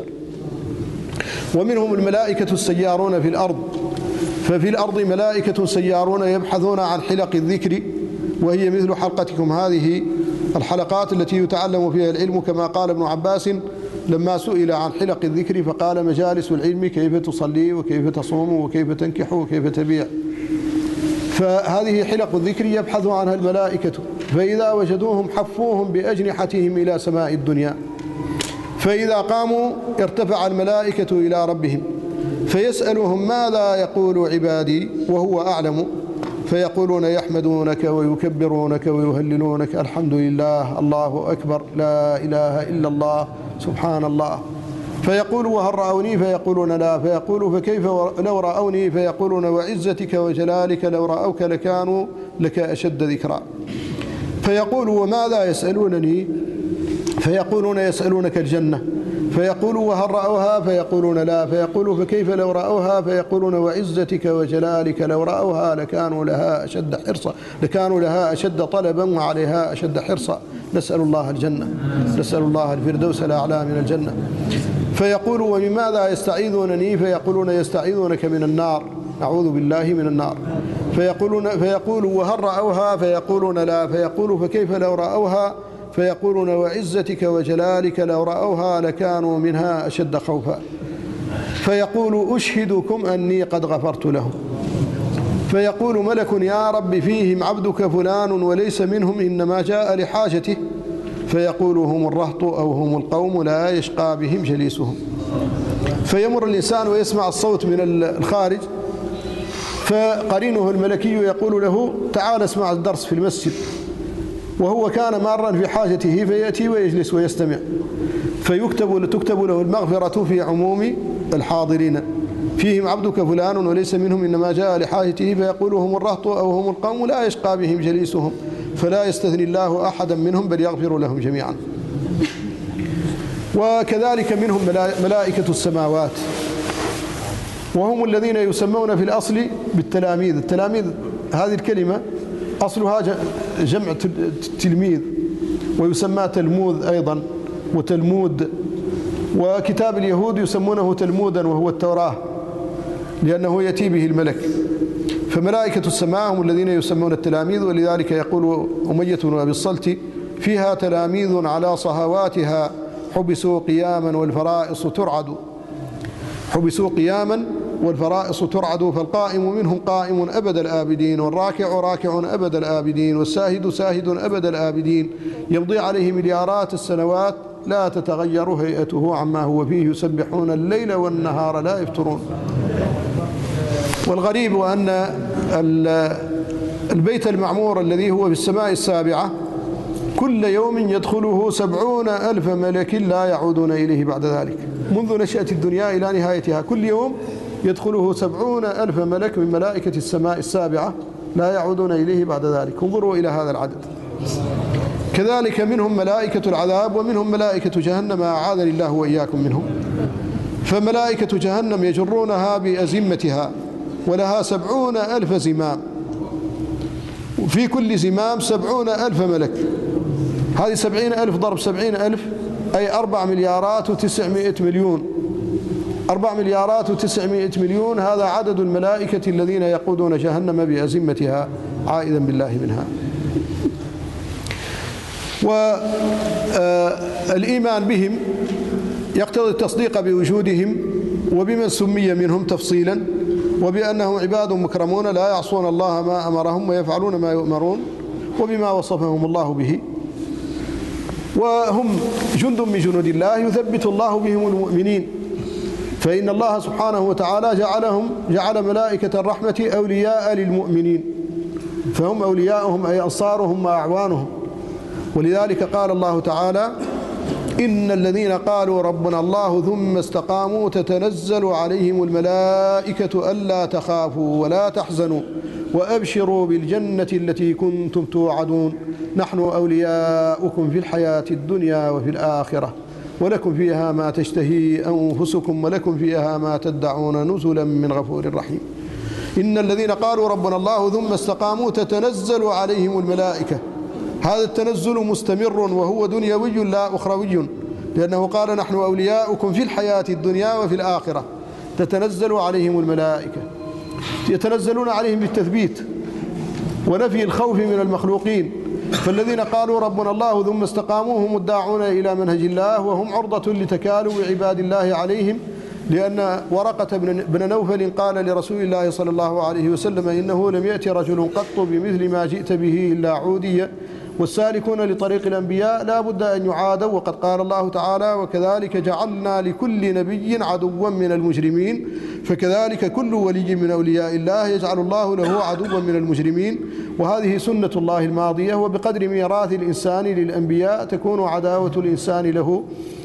ومنهم الملائكة السيارون في الأرض، ففي الأرض ملائكة سيارون يبحثون عن حلق الذكر، وهي مثل حلقتكم هذه الحلقات التي يتعلم فيها العلم، كما قال ابن عباس لما سئل عن حلق الذكر فقال: مجالس العلم كيف تصلي وكيف تصوم وكيف تنكح وكيف تبيع. فهذه حلق الذكر يبحث عنها الملائكة، فإذا وجدوهم حفوهم بأجنحتهم إلى سماء الدنيا، فإذا قاموا ارتفع الملائكة إلى ربهم فيسألهم: ماذا يقول عبادي وهو أعلم؟ فيقولون: يحمدونك ويكبرونك ويهللونك، الحمد لله، الله أكبر، لا إله إلا الله، سبحان الله. فيقول: وهل رأوني؟ فيقولون: لا. فيقول: فكيف لو رأوني؟ فيقولون: وعزتك وجلالك لو رأوك لكانوا لك أشد ذكرا. فيقول: وماذا يسألونني؟ فيقولون: يسألونك الجنة. فيقول: وهل رأوها؟ فيقولون: لا. فيقول: فكيف لو رأوها؟ فيقولون: وعزتك وجلالك لو رأوها لكانوا لها أشد طلبا وعليها أشد حرصا. نسأل الله الجنة، نسأل الله الفردوس الأعلى من الجنة. فيقول: وبماذا يستعيذونني؟ فيقولون: يستعيذونك من النار، نعوذ بالله من النار. فيقول: وهل رأوها؟ فيقولون: لا. فيقول: فكيف لو رأوها؟ فيقولون: وعزتك وجلالك لو رأوها لكانوا منها أشد خوفا. فيقول: أشهدكم أني قد غفرت لهم. فيقول ملك: يا رب فيهم عبدك فلان وليس منهم، إنما جاء لحاجته. فيقول: هم الرهط أو هم القوم لا يشقى بهم جليسهم. فيمر الإنسان ويسمع الصوت من الخارج، فقرينه الملكي يقول له: تعال اسمع الدرس في المسجد. وهو كان مارا في حاجته فيأتي ويجلس ويستمع، تكتب له المغفرة في عموم الحاضرين. فيهم عبدك فلان وليس منهم، إنما جاء لحاجته. فيقول: هم الرهط أو هم القوم لا يشقى بهم جليسهم، فلا يستثني الله أحدا منهم بل يغفر لهم جميعا. وكذلك منهم ملائكة السماوات، وهم الذين يسمون في الأصل بالتلاميذ. التلاميذ هذه الكلمة أصلها جمع تلميذ، ويسمى تلموذ أيضا وتلمود. وكتاب اليهود يسمونه تلمودا وهو التوراة، لأنه يأتي به الملك. فملائكة السماء هم الذين يسمون التلاميذ. ولذلك يقول أمية بن أبي الصلت: فيها تلاميذ على صهواتها حبسوا قياما والفرائص ترعد. حبسوا قياما والفرائص ترعد، فالقائم منهم قائم أبد الآبدين، والراكع راكع أبد الآبدين، والساهد ساهد أبد الآبدين، يمضي عليه مليارات السنوات لا تتغير هيئته عما هو فيه، يسبحون الليل والنهار لا يفترون. والغريب أن البيت المعمور الذي هو في السماء السابعة كل يوم يدخله 70,000 ملك لا يعودون إليه بعد ذلك، منذ نشأة الدنيا إلى نهايتها. كل يوم يدخله 70,000 ملك من ملائكة السماء السابعة لا يعودون إليه بعد ذلك. انظروا إلى هذا العدد. كذلك منهم ملائكة العذاب، ومنهم ملائكة جهنم، أعاذني الله وإياكم منهم. فملائكة جهنم يجرونها بأزمتها، ولها 70,000 زمام، وفي كل زمام 70,000 ملك. هذه 70,000 ضرب 70,000 أي 4,900,000,000. 4,900,000,000 هذا عدد الملائكة الذين يقودون جهنم بأزمتها، عائذا بالله منها. والإيمان بهم يقتضي التصديق بوجودهم وبمن سمي منهم تفصيلا، وبأنهم عباد مكرمون لا يعصون الله ما أمرهم ويفعلون ما يؤمرون، وبما وصفهم الله به. وهم جند من جنود الله يثبت الله بهم المؤمنين، فإن الله سبحانه وتعالى جعل ملائكة الرحمة أولياء للمؤمنين، فهم أولياؤهم أي أنصارهم وأعوانهم. ولذلك قال الله تعالى: إن الذين قالوا ربنا الله ثم استقاموا تتنزل عليهم الملائكة ألا تخافوا ولا تحزنوا وأبشروا بالجنة التي كنتم توعدون نحن أولياؤكم في الحياة الدنيا وفي الآخرة ولكم فيها ما تشتهي أنفسكم ولكم فيها ما تدعون نزلا من غفور رحيم. إن الذين قالوا ربنا الله ثم استقاموا تتنزل عليهم الملائكة. هذا التنزل مستمر وهو دنيوي لا أخروي، لأنه قال نحن أولياؤكم في الحياة الدنيا وفي الآخرة. تتنزل عليهم الملائكة، يتنزلون عليهم بالتثبيت ونفي الخوف من المخلوقين. فالذين قالوا ربنا الله ثم استقاموا هم الداعون إلى منهج الله، وهم عرضة لتكالب عباد الله عليهم، لأن ورقة بن نوفل قال لرسول الله صلى الله عليه وسلم إنه لم يأتي رجل قط بمثل ما جئت به إلا عوديا، والسالكون لطريق الأنبياء لا بد أن يعادوا. وقد قال الله تعالى وكذلك جعلنا لكل نبي عدوا من المجرمين، فكذلك كل ولي من أولياء الله يجعل الله له عدوا من المجرمين، وهذه سنة الله الماضية. وبقدر ميراث الإنسان للأنبياء تكون عداوة الإنسان له.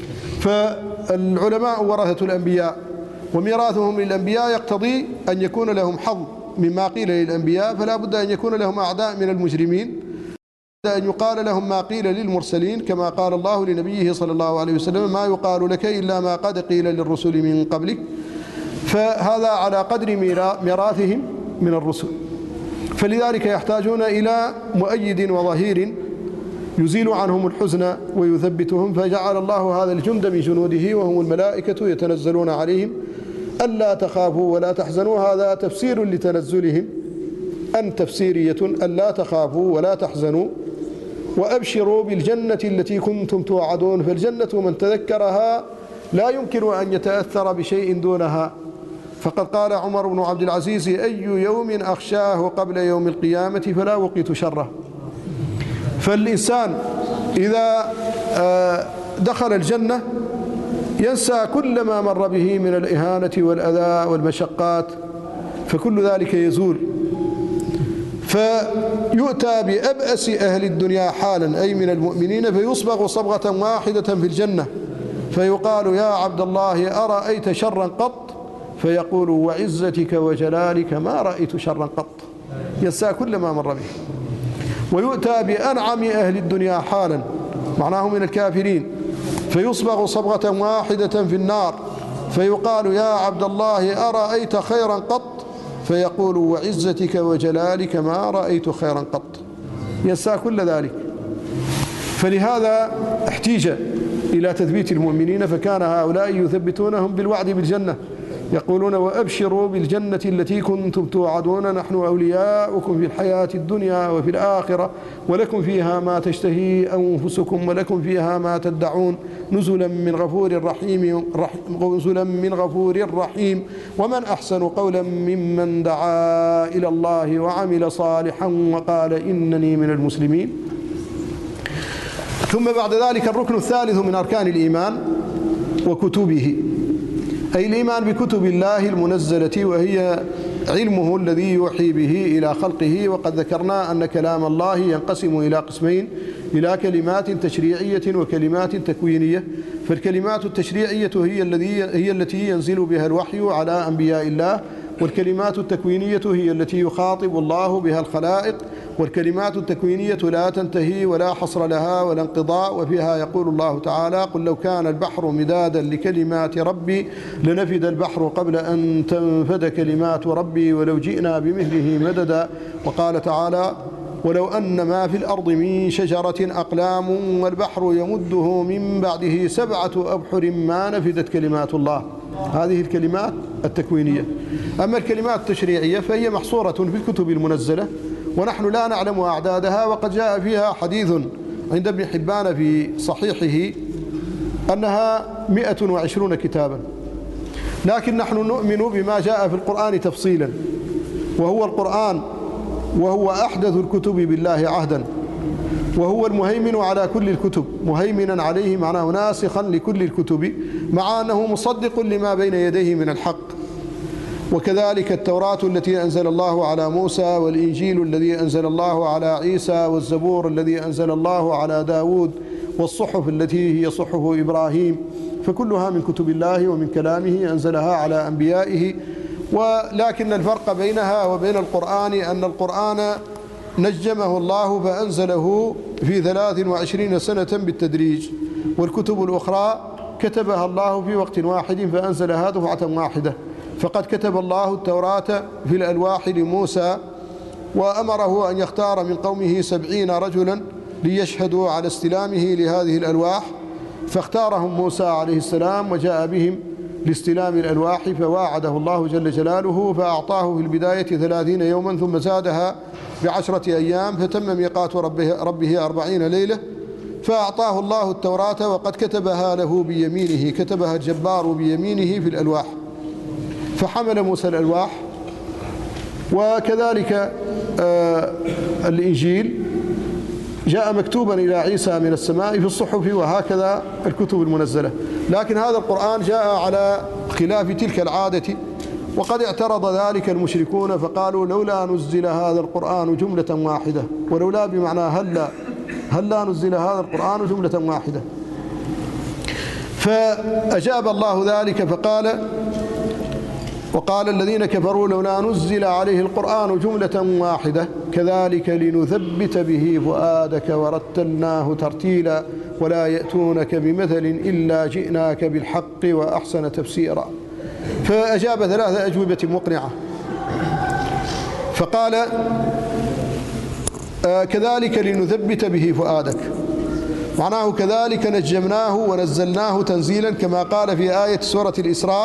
فالعلماء ورثة الأنبياء، وميراثهم للأنبياء يقتضي أن يكون لهم حظ مما قيل للأنبياء، فلا بد أن يكون لهم أعداء من المجرمين، أن يقال لهم ما قيل للمرسلين، كما قال الله لنبيه صلى الله عليه وسلم ما يقال لك إلا ما قد قيل للرسل من قبلك. فهذا على قدر ميراثهم من الرسل. فلذلك يحتاجون إلى مؤيد وظهير يزيل عنهم الحزن ويثبتهم، فجعل الله هذا الجند من جنوده وهم الملائكة يتنزلون عليهم ألا تخافوا ولا تحزنوا. هذا تفسير لتنزلهم، أن تفسيرية ألا تخافوا ولا تحزنوا وأبشروا بالجنة التي كنتم توعدون. فالجنة من تذكرها لا يمكن أن يتأثر بشيء دونها. فقد قال عمر بن عبد العزيز أي يوم أخشاه قبل يوم القيامة فلا وقيت شره. فالإنسان إذا دخل الجنة ينسى كل ما مر به من الإهانة والأذى والمشقات، فكل ذلك يزول. فيؤتى بأبأس أهل الدنيا حالا أي من المؤمنين فيصبغ صبغة واحدة في الجنة، فيقال يا عبد الله أرأيت شرا قط؟ فيقول وعزتك وجلالك ما رأيت شرا قط. ينسى كل ما مر به. ويؤتى بأنعم أهل الدنيا حالا، معناه من الكافرين، فيصبغ صبغة واحدة في النار، فيقال يا عبد الله أرأيت خيرا قط؟ فيقول وعزتك وجلالك ما رأيت خيرا قط. ينسى كل ذلك. فلهذا احتيج إلى تثبيت المؤمنين، فكان هؤلاء يثبتونهم بالوعد بالجنة، يقولون وأبشروا بالجنة التي كنتم توعدون نحن أولياؤكم في الحياة الدنيا وفي الآخرة ولكم فيها ما تشتهي أنفسكم ولكم فيها ما تدعون نزلا من غفور رحيم. نزلا من غفور رحيم. ومن أحسن قولا ممن دعا إلى الله وعمل صالحا وقال إنني من المسلمين. ثم بعد ذلك الركن الثالث من أركان الإيمان وكتبه، أي الإيمان بكتب الله المنزلة، وهي علمه الذي يوحي به إلى خلقه. وقد ذكرنا أن كلام الله ينقسم إلى قسمين، إلى كلمات تشريعية وكلمات تكوينية. فالكلمات التشريعية هي التي ينزل بها الوحي على أنبياء الله، والكلمات التكوينية هي التي يخاطب الله بها الخلائق. والكلمات التكوينية لا تنتهي ولا حصر لها ولا انقضاء، وفيها يقول الله تعالى قل لو كان البحر مدادا لكلمات ربي لنفد البحر قبل أن تنفد كلمات ربي ولو جئنا بمثله مددا. وقال تعالى ولو أن ما في الأرض من شجرة أقلام والبحر يمده من بعده 7 أبحر ما نفدت كلمات الله. هذه الكلمات التكوينية. أما الكلمات التشريعية فهي محصورة في الكتب المنزلة، ونحن لا نعلم أعدادها. وقد جاء فيها حديث عند ابن حبان في صحيحه أنها 120 كتابا، لكن نحن نؤمن بما جاء في القرآن تفصيلا، وهو القرآن، وهو أحدث الكتب بالله عهدا، وهو المهيمن على كل الكتب. مهيمنا عليه معناه ناسخا لكل الكتب، مع أنه مصدق لما بين يديه من الحق. وكذلك التوراة التي أنزل الله على موسى، والإنجيل الذي أنزل الله على عيسى، والزبور الذي أنزل الله على داود، والصحف التي هي صحف إبراهيم، فكلها من كتب الله ومن كلامه أنزلها على أنبيائه. ولكن الفرق بينها وبين القرآن أن القرآن نجمه الله فأنزله في 23 سنة بالتدريج، والكتب الأخرى كتبها الله في وقت واحد فأنزلها دفعة واحدة. فقد كتب الله التوراة في الألواح لموسى، وأمره أن يختار من قومه 70 رجلا ليشهدوا على استلامه لهذه الألواح، فاختارهم موسى عليه السلام وجاء بهم لاستلام الألواح، فواعده الله جل جلاله فأعطاه في البداية 30 يوما ثم زادها ب10 أيام، فتم ميقات ربه 40 ليلة، فأعطاه الله التوراة وقد كتبها له بيمينه، كتبها الجبار بيمينه في الألواح، فحمل موسى الألواح. وكذلك الإنجيل جاء مكتوبا إلى عيسى من السماء في الصحف، وهكذا الكتب المنزلة. لكن هذا القرآن جاء على خلاف تلك العادة، وقد اعترض ذلك المشركون فقالوا لولا نزل هذا القرآن جملة واحدة، ولولا بمعنى هلا نزل هذا القرآن جملة واحدة. فأجاب الله ذلك فقال وقال الذين كفروا لولا نزل عليه القرآن جملة واحدة كذلك لنثبت به فؤادك ورتلناه ترتيلا ولا يأتونك بمثل إلا جئناك بالحق وأحسن تفسيرا. فأجاب 3 أجوبة مقنعة، فقال كذلك لنثبت به فؤادك، معناه كذلك نجمناه ونزلناه تنزيلا، كما قال في آية سورة الإسراء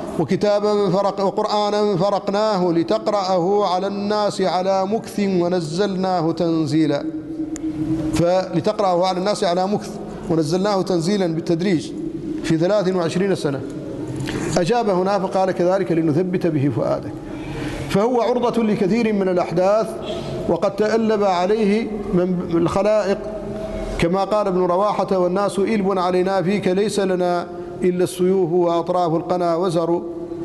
وقرآنا فرقناه لتقرأه على الناس على مكث ونزلناه تنزيلا، فلتقرأه على الناس على مكث ونزلناه تنزيلا بالتدريج في 23 سنة. أجاب هنا فقال كذلك لنثبت به فؤادك، فهو عرضة لكثير من الأحداث وقد تألب عليه من الخلائق، كما قال ابن رواحة والناس إلب علينا فيك ليس لنا إلا السيوف وأطراف القنا وزر.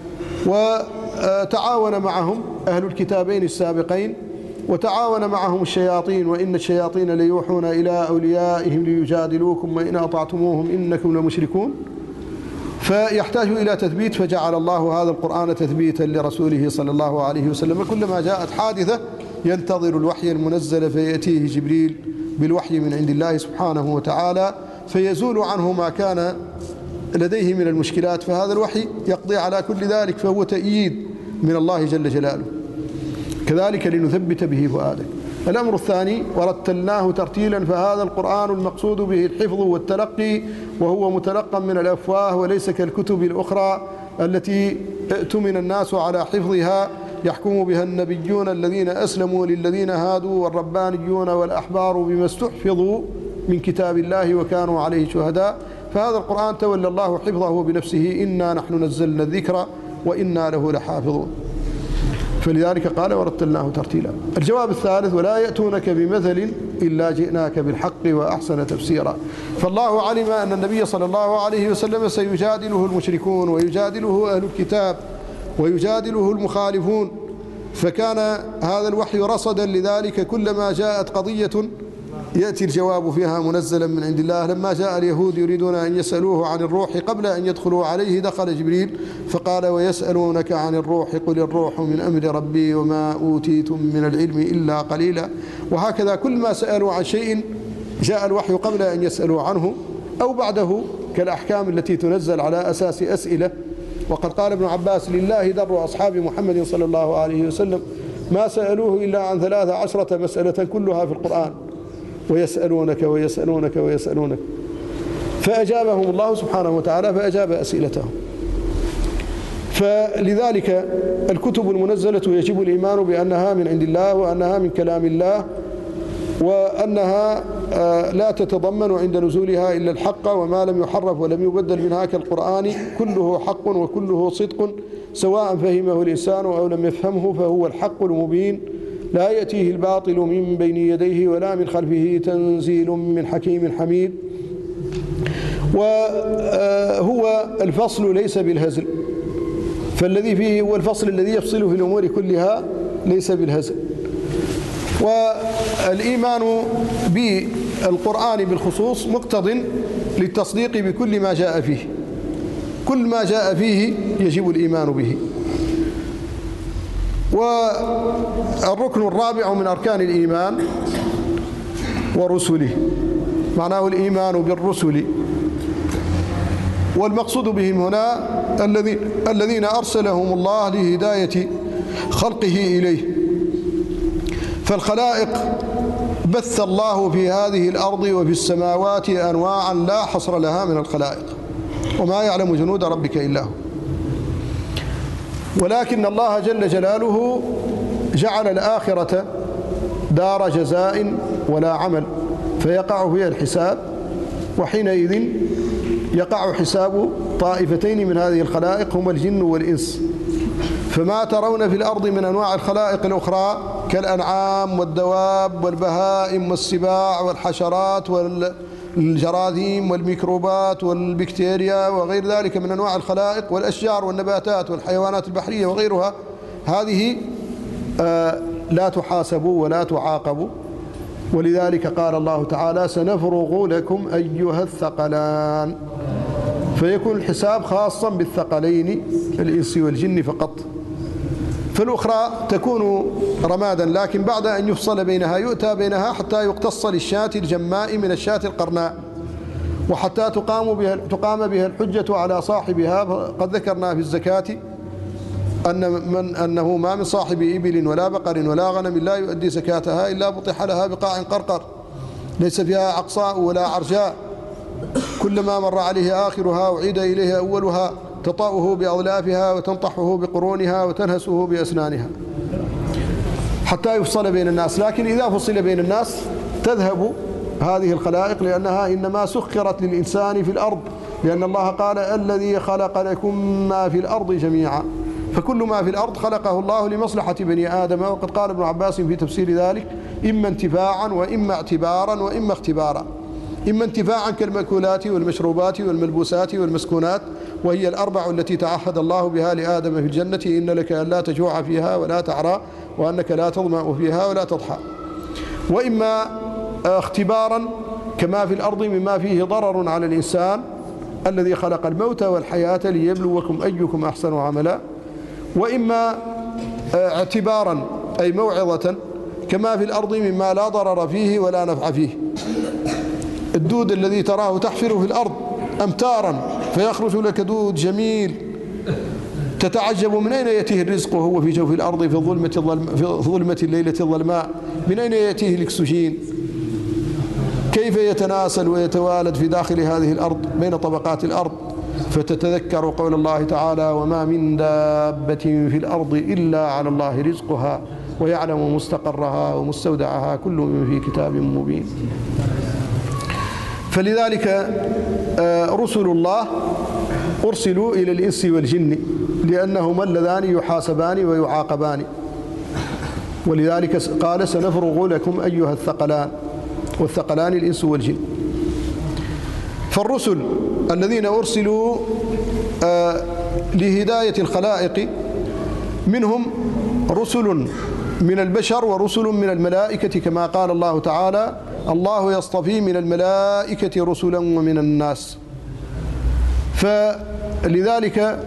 وتعاون معهم أهل الكتابين السابقين، وتعاون معهم الشياطين، وإن الشياطين ليوحون إلى أوليائهم ليجادلوكم وإن أطعتموهم إنكم لمشركون، فيحتاج إلى تثبيت، فجعل الله هذا القرآن تثبيتا لرسوله صلى الله عليه وسلم. كلما جاءت حادثة ينتظر الوحي المنزل فيأتيه جبريل بالوحي من عند الله سبحانه وتعالى فيزول عنه ما كان لديه من المشكلات، فهذا الوحي يقضي على كل ذلك، فهو تأييد من الله جل جلاله. كذلك لنثبت به فؤادك. الأمر الثاني ورتلناه ترتيلا، فهذا القرآن المقصود به الحفظ والتلقي، وهو متلقى من الأفواه وليس كالكتب الأخرى التي اؤتمن الناس على حفظها يحكم بها النبيون الذين أسلموا للذين هادوا والربانيون والأحبار بما استحفظوا من كتاب الله وكانوا عليه شهداء. فهذا القرآن تولى الله حفظه بنفسه، إنا نحن نزلنا الذكر وإنا له لحافظون، فلذلك قال ورتلناه ترتيلا. الجواب الثالث ولا يأتونك بمثل إلا جئناك بالحق وأحسن تفسيرا. فالله علم أن النبي صلى الله عليه وسلم سيجادله المشركون ويجادله أهل الكتاب ويجادله المخالفون، فكان هذا الوحي رصدا لذلك. كلما جاءت قضية يأتي الجواب فيها منزلا من عند الله. لما جاء اليهود يريدون أن يسألوه عن الروح قبل أن يدخلوا عليه دخل جبريل فقال ويسألونك عن الروح قل الروح من أمر ربي وما أوتيتم من العلم إلا قليلا. وهكذا كل ما سألوا عن شيء جاء الوحي قبل أن يسألوا عنه أو بعده، كالأحكام التي تنزل على أساس أسئلة. وقد قال ابن عباس لله در أصحاب محمد صلى الله عليه وسلم ما سألوه إلا عن 13 مسألة كلها في القرآن، ويسألونك ويسألونك ويسألونك، فأجابهم الله سبحانه وتعالى فأجاب أسئلتهم. فلذلك الكتب المنزلة يجب الإيمان بأنها من عند الله وأنها من كلام الله، وأنها لا تتضمن عند نزولها إلا الحق، وما لم يحرف ولم يبدل منها كالقرآن كله حق وكله صدق سواء فهمه الإنسان أو لم يفهمه، فهو الحق المبين لا يأتيه الباطل من بين يديه ولا من خلفه تنزيل من حكيم حميد. وهو الفصل ليس بالهزل، فالذي فيه هو الفصل الذي يفصل في الأمور كلها ليس بالهزل. والإيمان القرآن بالخصوص مقتض للتصديق بكل ما جاء فيه، كل ما جاء فيه يجب الإيمان به. والركن الرابع من أركان الإيمان ورسله، معناه الإيمان بالرسل، والمقصود بهم هنا الذين أرسلهم الله لهداية خلقه إليه. فالخلائق بث الله في هذه الأرض وفي السماوات أنواعا لا حصر لها من الخلائق، وما يعلم جنود ربك إلا هو. ولكن الله جل جلاله جعل الآخرة دار جزاء ولا عمل، فيقع فيها الحساب، وحينئذ يقع حساب طائفتين من هذه الخلائق هم الجن والإنس. فما ترون في الأرض من أنواع الخلائق الأخرى كالأنعام والدواب والبهائم والسباع والحشرات والجراثيم والميكروبات والبكتيريا وغير ذلك من أنواع الخلائق، والأشجار والنباتات والحيوانات البحرية وغيرها، هذه لا تحاسب ولا تعاقب. ولذلك قال الله تعالى: سنفرغ لكم أيها الثقلان. فيكون الحساب خاصا بالثقلين الإنس والجن فقط، فالأخرى تكون رمادا، لكن بعد أن يفصل بينها يؤتى بينها حتى يقتص للشاة الجماء من الشاة القرناء، وحتى تقام بها الحجة على صاحبها. قد ذكرنا في الزكاة أنه ما من صاحب إبل ولا بقر ولا غنم لا يؤدي زكاتها إلا بطح لها بقاع قرقر ليس فيها عقصاء ولا عرجاء، كلما مر عليه آخرها أعيد إليه أولها، تطأه بأظلافها وتنطحه بقرونها وتنهسه بأسنانها، حتى يفصل بين الناس. لكن إذا فصل بين الناس تذهب هذه الخلائق، لأنها إنما سخرت للإنسان في الأرض، لأن الله قال: الذي خلق لكم ما في الأرض جميعا. فكل ما في الأرض خلقه الله لمصلحة بني آدم. وقد قال ابن عباس في تفسير ذلك: إما انتفاعا وإما اعتبارا وإما اختبارا. إما انتفاعا كالمأكولات والمشروبات والملبوسات والمسكونات، وهي الأربع التي تعهد الله بها لآدم في الجنة: إن لك أن لا تجوع فيها ولا تعرى وأنك لا تظمأ فيها ولا تضحى. وإما اختبارا كما في الأرض مما فيه ضرر على الإنسان، الذي خلق الموت والحياة ليبلوكم أيكم أحسن عملا. وإما اعتبارا أي موعظة كما في الأرض مما لا ضرر فيه ولا نفع فيه. الدود الذي تراه تحفر في الأرض أمتارا فيخرج لك دود جميل تتعجب من أين يأتيه الرزق وهو في جوف الأرض في ظلمة الليلة الظلماء، من أين يأتيه الأكسجين، كيف يتناسل ويتوالد في داخل هذه الأرض بين طبقات الأرض. فتتذكر قول الله تعالى: وما من دابة في الأرض إلا على الله رزقها ويعلم مستقرها ومستودعها كل في كتاب مبين. فلذلك رسل الله أرسلوا إلى الإنس والجن لأنهما اللذان يحاسبان ويعاقبان. ولذلك قال: سنفرغ لكم أيها الثقلان، والثقلان الإنس والجن. فالرسل الذين أرسلوا لهداية الخلائق منهم رسل من البشر ورسل من الملائكة، كما قال الله تعالى: الله يصطفي من الملائكة رسلا ومن الناس. فلذلك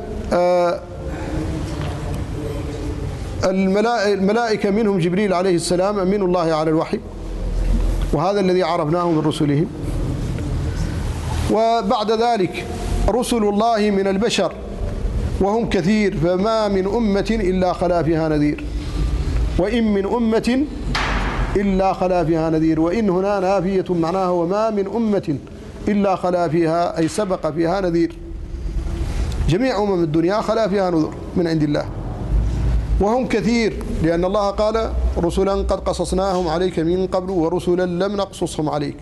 الملائكة منهم جبريل عليه السلام أمين الله على الوحي، وهذا الذي عرفناه من رسلهم. وبعد ذلك رسل الله من البشر وهم كثير، فما من أمة إلا خلا فيها نذير، وإن من أمة إلا خلا فيها نذير. وإن هنا نافية معناها وما من أمة إلا خلا فيها، أي سبق فيها نذير. جميع أمم الدنيا خلا فيها نذر من عند الله، وهم كثير، لأن الله قال: رسلا قد قصصناهم عليك من قبل ورسلا لم نقصصهم عليك.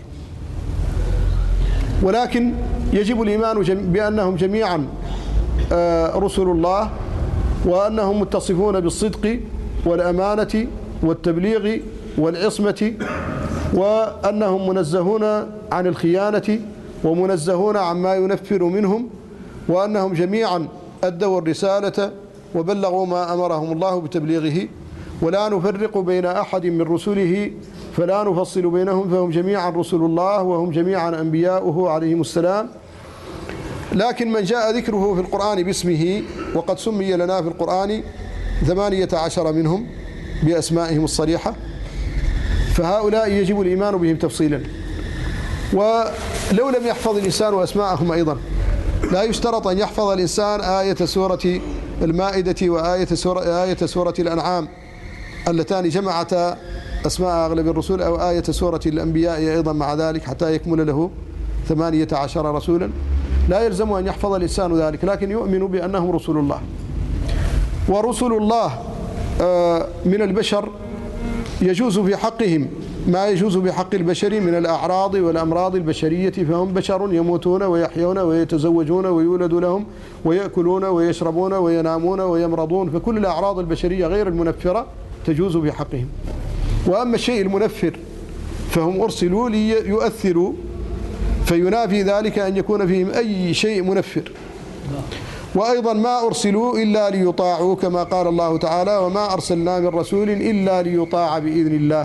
ولكن يجب الإيمان بأنهم جميعا رسل الله، وأنهم متصفون بالصدق والأمانة والتبليغ والعصمة، وأنهم منزهون عن الخيانة ومنزهون عما ينفر منهم، وأنهم جميعا أدوا الرسالة وبلغوا ما أمرهم الله بتبليغه، ولا نفرق بين أحد من رسله فلا نفصل بينهم فهم جميعا رسل الله وهم جميعا أنبياؤه عليهم السلام. لكن من جاء ذكره في القرآن باسمه، وقد سمي لنا في القرآن 18 منهم بأسمائهم الصريحة، فهؤلاء يجب الإيمان بهم تفصيلا. ولو لم يحفظ الإنسان أسماءهم أيضا، لا يشترط أن يحفظ الإنسان آية سورة المائدة وآية سورة الأنعام اللتان جمعتا أسماء أغلب الرسل، أو آية سورة الأنبياء أيضا مع ذلك حتى يكمل له 18 رسولا. لا يلزم أن يحفظ الإنسان ذلك، لكن يؤمن بأنهم رسل الله. ورسل الله من البشر يجوز في حقهم ما يجوز بحق البشر من الأعراض والأمراض البشرية، فهم بشر يموتون ويحيون ويتزوجون ويولد لهم ويأكلون ويشربون وينامون ويمرضون، فكل الأعراض البشرية غير المنفرة تجوز في حقهم. وأما الشيء المنفر فهم أرسلوا ليؤثروا، فينافي ذلك أن يكون فيهم أي شيء منفر. وأيضا ما أرسلوا إلا ليطاعوا، كما قال الله تعالى: وما أرسلنا من رسول إلا ليطاع بإذن الله.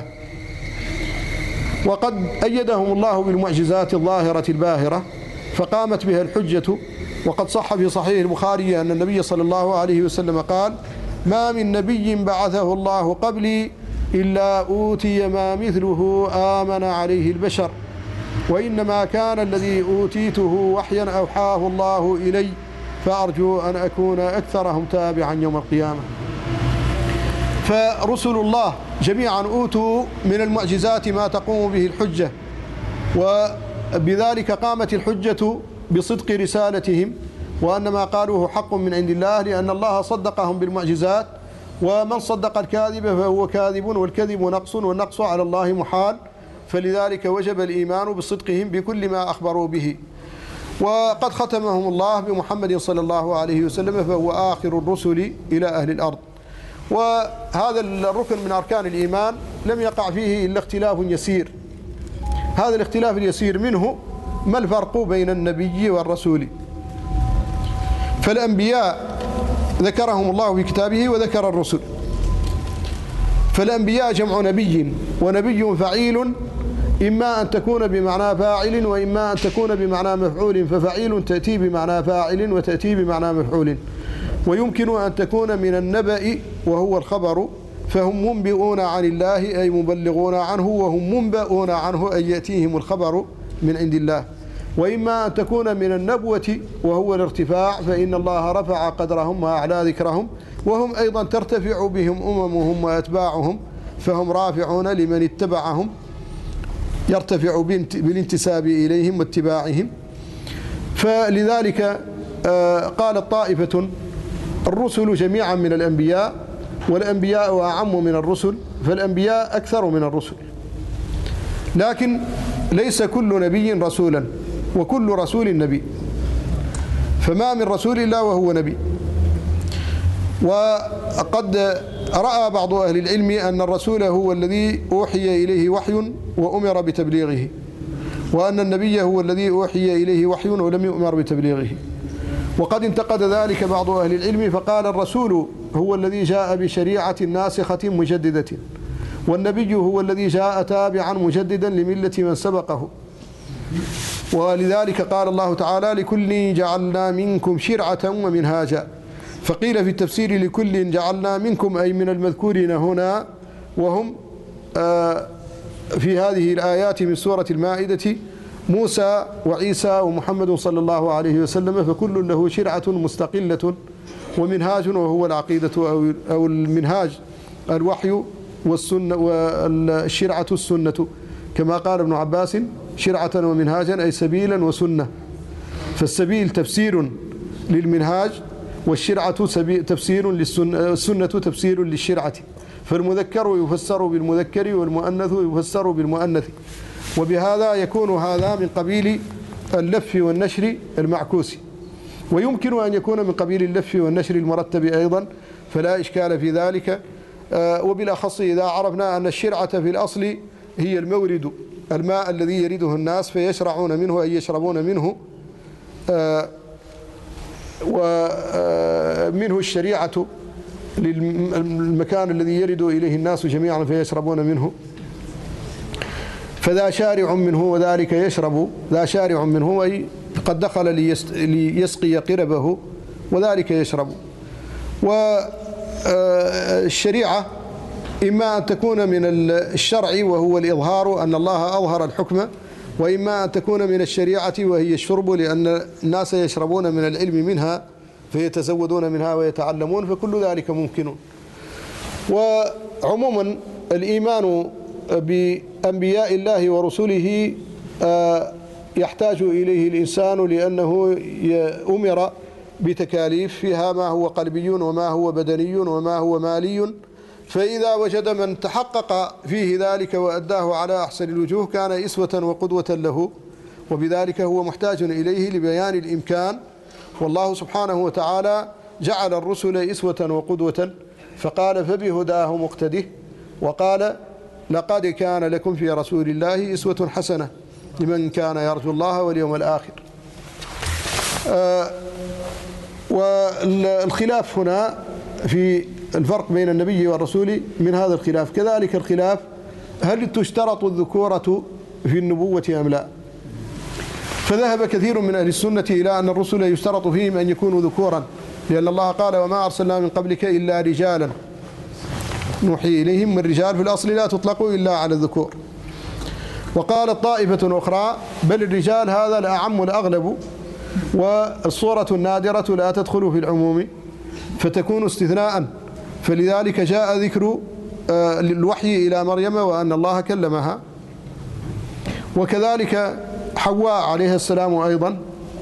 وقد أيدهم الله بالمعجزات الظاهرة الباهرة فقامت بها الحجة. وقد صح في صحيح البخاري أن النبي صلى الله عليه وسلم قال: ما من نبي بعثه الله قبلي إلا أوتي ما مثله آمن عليه البشر، وإنما كان الذي أوتيته وحيا أوحاه الله إلي، فأرجو أن أكون أكثرهم تابعا يوم القيامة. فرسل الله جميعا أوتوا من المعجزات ما تقوم به الحجة، وبذلك قامت الحجة بصدق رسالتهم، وأن ما قالوه حق من عند الله، لأن الله صدقهم بالمعجزات. ومن صدق الكاذب فهو كاذب، والكذب نقص، والنقص على الله محال، فلذلك وجب الإيمان بصدقهم بكل ما أخبروا به. وقد ختمهم الله بمحمد صلى الله عليه وسلم، فهو آخر الرسل إلى أهل الأرض. وهذا الركن من أركان الإيمان لم يقع فيه إلا اختلاف يسير. هذا الاختلاف اليسير منه ما الفرق بين النبي والرسول. فالأنبياء ذكرهم الله في كتابه وذكر الرسل. فالأنبياء جمع نبي، ونبي فعيل، إما أن تكون بمعنى فاعل وإما أن تكون بمعنى مفعول، ففعيل تأتي بمعنى فاعل وتأتي بمعنى مفعول. ويمكن أن تكون من النبأ وهو الخبر، فهم منبئون عن الله أي مبلغون عنه، وهم منبئون عنه أي يأتيهم الخبر من عند الله. وإما أن تكون من النبوة وهو الارتفاع، فإن الله رفع قدرهم وأعلى ذكرهم، وهم أيضا ترتفع بهم أممهم وأتباعهم، فهم رافعون لمن اتبعهم، يرتفع بالانتساب إليهم واتباعهم. فلذلك قالت طائفة: الرسل جميعا من الأنبياء، والأنبياء أعم من الرسل، فالأنبياء أكثر من الرسل. لكن ليس كل نبي رسولا، وكل رسول نبي، فما من رسول إلا وهو نبي. وقد رأى بعض أهل العلم أن الرسول هو الذي أوحي إليه وحي وأمر بتبليغه، وأن النبي هو الذي أوحي إليه وحي ولم يؤمر بتبليغه. وقد انتقد ذلك بعض أهل العلم فقال: الرسول هو الذي جاء بشريعة ناسخة مجددة، والنبي هو الذي جاء تابعا مجددا لملة من سبقه. ولذلك قال الله تعالى: لكل جعلنا منكم شرعة ومنهاجا. فقيل في التفسير: لكل جعلنا منكم أي من المذكورين هنا، وهم في هذه الآيات من سورة المائدة موسى وعيسى ومحمد صلى الله عليه وسلم، فكل له شرعة مستقلة ومنهاج، وهو العقيدة أو المنهاج الوحي، والسنة، والشرعة السنة، كما قال ابن عباس: شرعة ومنهاجا أي سبيلا وسنة. فالسبيل تفسير للمنهاج، والشرعة تفسير للسنة، السنة تفسير للشرعة. فالمذكر يفسر بالمذكر، والمؤنث يفسر بالمؤنث. وبهذا يكون هذا من قبيل اللف والنشر المعكوس، ويمكن أن يكون من قبيل اللف والنشر المرتب أيضا، فلا إشكال في ذلك. وبالأخص إذا عرفنا أن الشرعة في الأصل هي المورد، الماء الذي يرده الناس فيشرعون منه أي يشربون منه، ومنه الشريعة للمكان الذي يرد إليه الناس جميعا فيشربون منه. فذا شارع منه وذلك يشرب. ذا شارع منه أي قد دخل ليسقي قربه وذلك يشرب. والشريعة إما أن تكون من الشرع وهو الإظهار أن الله أظهر الحكم، وإما أن تكون من الشريعة وهي الشرب، لأن الناس يشربون من العلم منها فيتزودون منها ويتعلمون، فكل ذلك ممكن. وعموما الإيمان بأنبياء الله ورسله يحتاج إليه الإنسان، لأنه أمر بتكاليف فيها ما هو قلبي وما هو بدني وما هو مالي، فإذا وجد من تحقق فيه ذلك وأداه على أحسن الوجوه كان إسوة وقدوة له، وبذلك هو محتاج إليه لبيان الإمكان. والله سبحانه وتعالى جعل الرسل إسوة وقدوة، فقال فبهداه مقتده، وقال لقد كان لكم في رسول الله إسوة حسنة لمن كان يرجو الله واليوم الآخر. والخلاف هنا في الفرق بين النبي والرسول من هذا الخلاف. كذلك الخلاف هل تشترط الذكورة في النبوة أم لا؟ فذهب كثير من أهل السنة إلى أن الرسل يشترط فيهم أن يكونوا ذكورا، لأن الله قال وما أرسلنا من قبلك إلا رجالا نوحي إليهم، والرجال في الأصل لا تطلق إلا على الذكور. وقالت طائفة أخرى بل الرجال هذا الأعم الأغلب، والصورة النادرة لا تدخل في العموم فتكون استثناء، فلذلك جاء ذكر الوحي إلى مريم وأن الله كلمها. وكذلك حواء عليها السلام أيضا،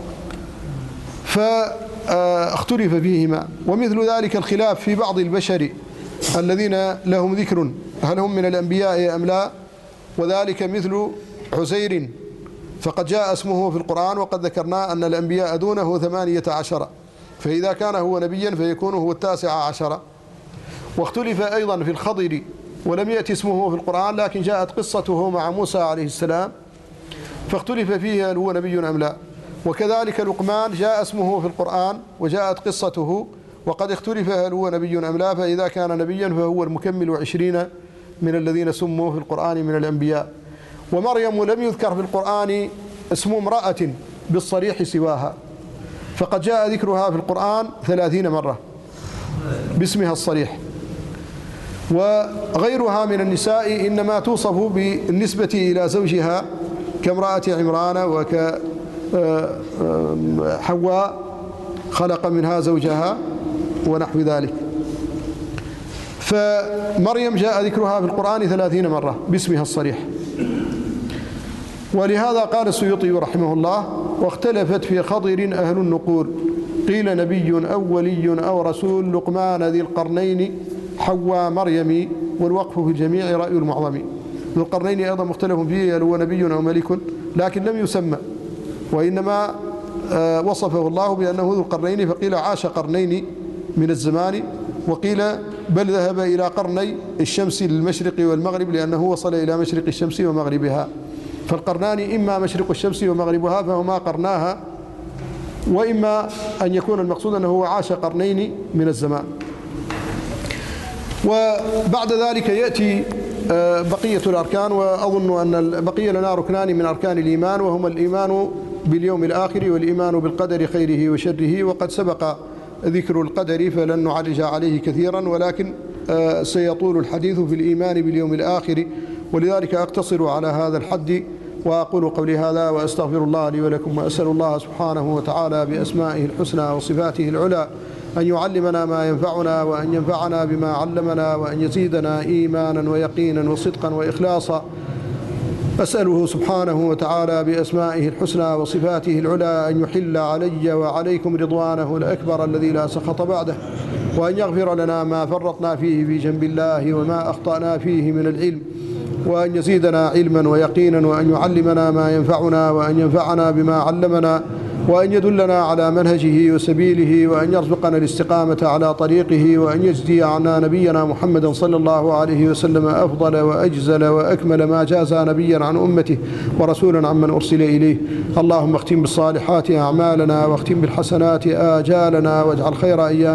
فاختلف فيهما. ومثل ذلك الخلاف في بعض البشر الذين لهم ذكر هل هم من الأنبياء أم لا، وذلك مثل عزير، فقد جاء اسمه في القرآن وقد ذكرنا أن الأنبياء دونه 18، فإذا كان هو نبيا فيكون هو 19. واختلف أيضا في الخضر ولم يأتي اسمه في القرآن، لكن جاءت قصته مع موسى عليه السلام فاختلف فيه هل هو نبي أم لا. وكذلك لقمان جاء اسمه في القرآن وجاءت قصته وقد اختلف هل هو نبي أم لا، فإذا كان نبيا فهو المكمل 20 من الذين سموا في القرآن من الأنبياء. ومريم لم يذكر في القرآن اسم امرأة بالصريح سواها، فقد جاء ذكرها في القرآن 30 مرة باسمها الصريح. وغيرها من النساء إنما توصف بالنسبة إلى زوجها كامرأة عمران وكحواء خلق منها زوجها ونحو ذلك. فمريم جاء ذكرها في القرآن 30 مرة باسمها الصريح. ولهذا قال السيوطي رحمه الله واختلفت في خضر أهل النقول، قيل نبي أو ولي أو رسول، لقمان ذي القرنين حواء مريم، والوقف في الجميع رأي المعظم. ذو القرنين أيضا مختلف فيه هل هو نبي أو ملك، لكن لم يسمى، وإنما وصفه الله بأنه ذو القرنين، فقيل عاش قرنين من الزمان، وقيل بل ذهب إلى قرني الشمس للمشرق والمغرب لأنه وصل إلى مشرق الشمس ومغربها. فالقرنان إما مشرق الشمس ومغربها فهما قرناها، وإما أن يكون المقصود أنه عاش قرنين من الزمان. وبعد ذلك يأتي بقية الأركان، وأظن أن البقية لنا ركنان من أركان الإيمان، وهما الإيمان باليوم الآخر والإيمان بالقدر خيره وشره. وقد سبق ذكر القدر فلن نعرج عليه كثيرا، ولكن سيطول الحديث في الإيمان باليوم الآخر، ولذلك أقتصر على هذا الحد وأقول قولي هذا وأستغفر الله لي ولكم، وأسأل الله سبحانه وتعالى بأسمائه الحسنى وصفاته العلى أن يعلمنا ما ينفعنا، وأن ينفعنا بما علمنا، وأن يزيدنا إيمانا ويقينا وصدقا وإخلاصا. أسأله سبحانه وتعالى بأسمائه الحسنى وصفاته العلى أن يحل علي وعليكم رضوانه الأكبر الذي لا سخط بعده، وأن يغفر لنا ما فرطنا فيه في جنب الله وما أخطأنا فيه من العلم، وأن يزيدنا علما ويقينا، وأن يعلمنا ما ينفعنا، وأن ينفعنا بما علمنا، وأن يدلنا على منهجه وسبيله، وأن يرزقنا الاستقامة على طريقه، وأن يجزي عنا نبينا محمدا صلى الله عليه وسلم أفضل وأجزل وأكمل ما جاز نبيا عن أمته ورسولا عمن أرسل إليه. اللهم اختم بالصالحات أعمالنا، واختم بالحسنات آجالنا، واجعل خير أيام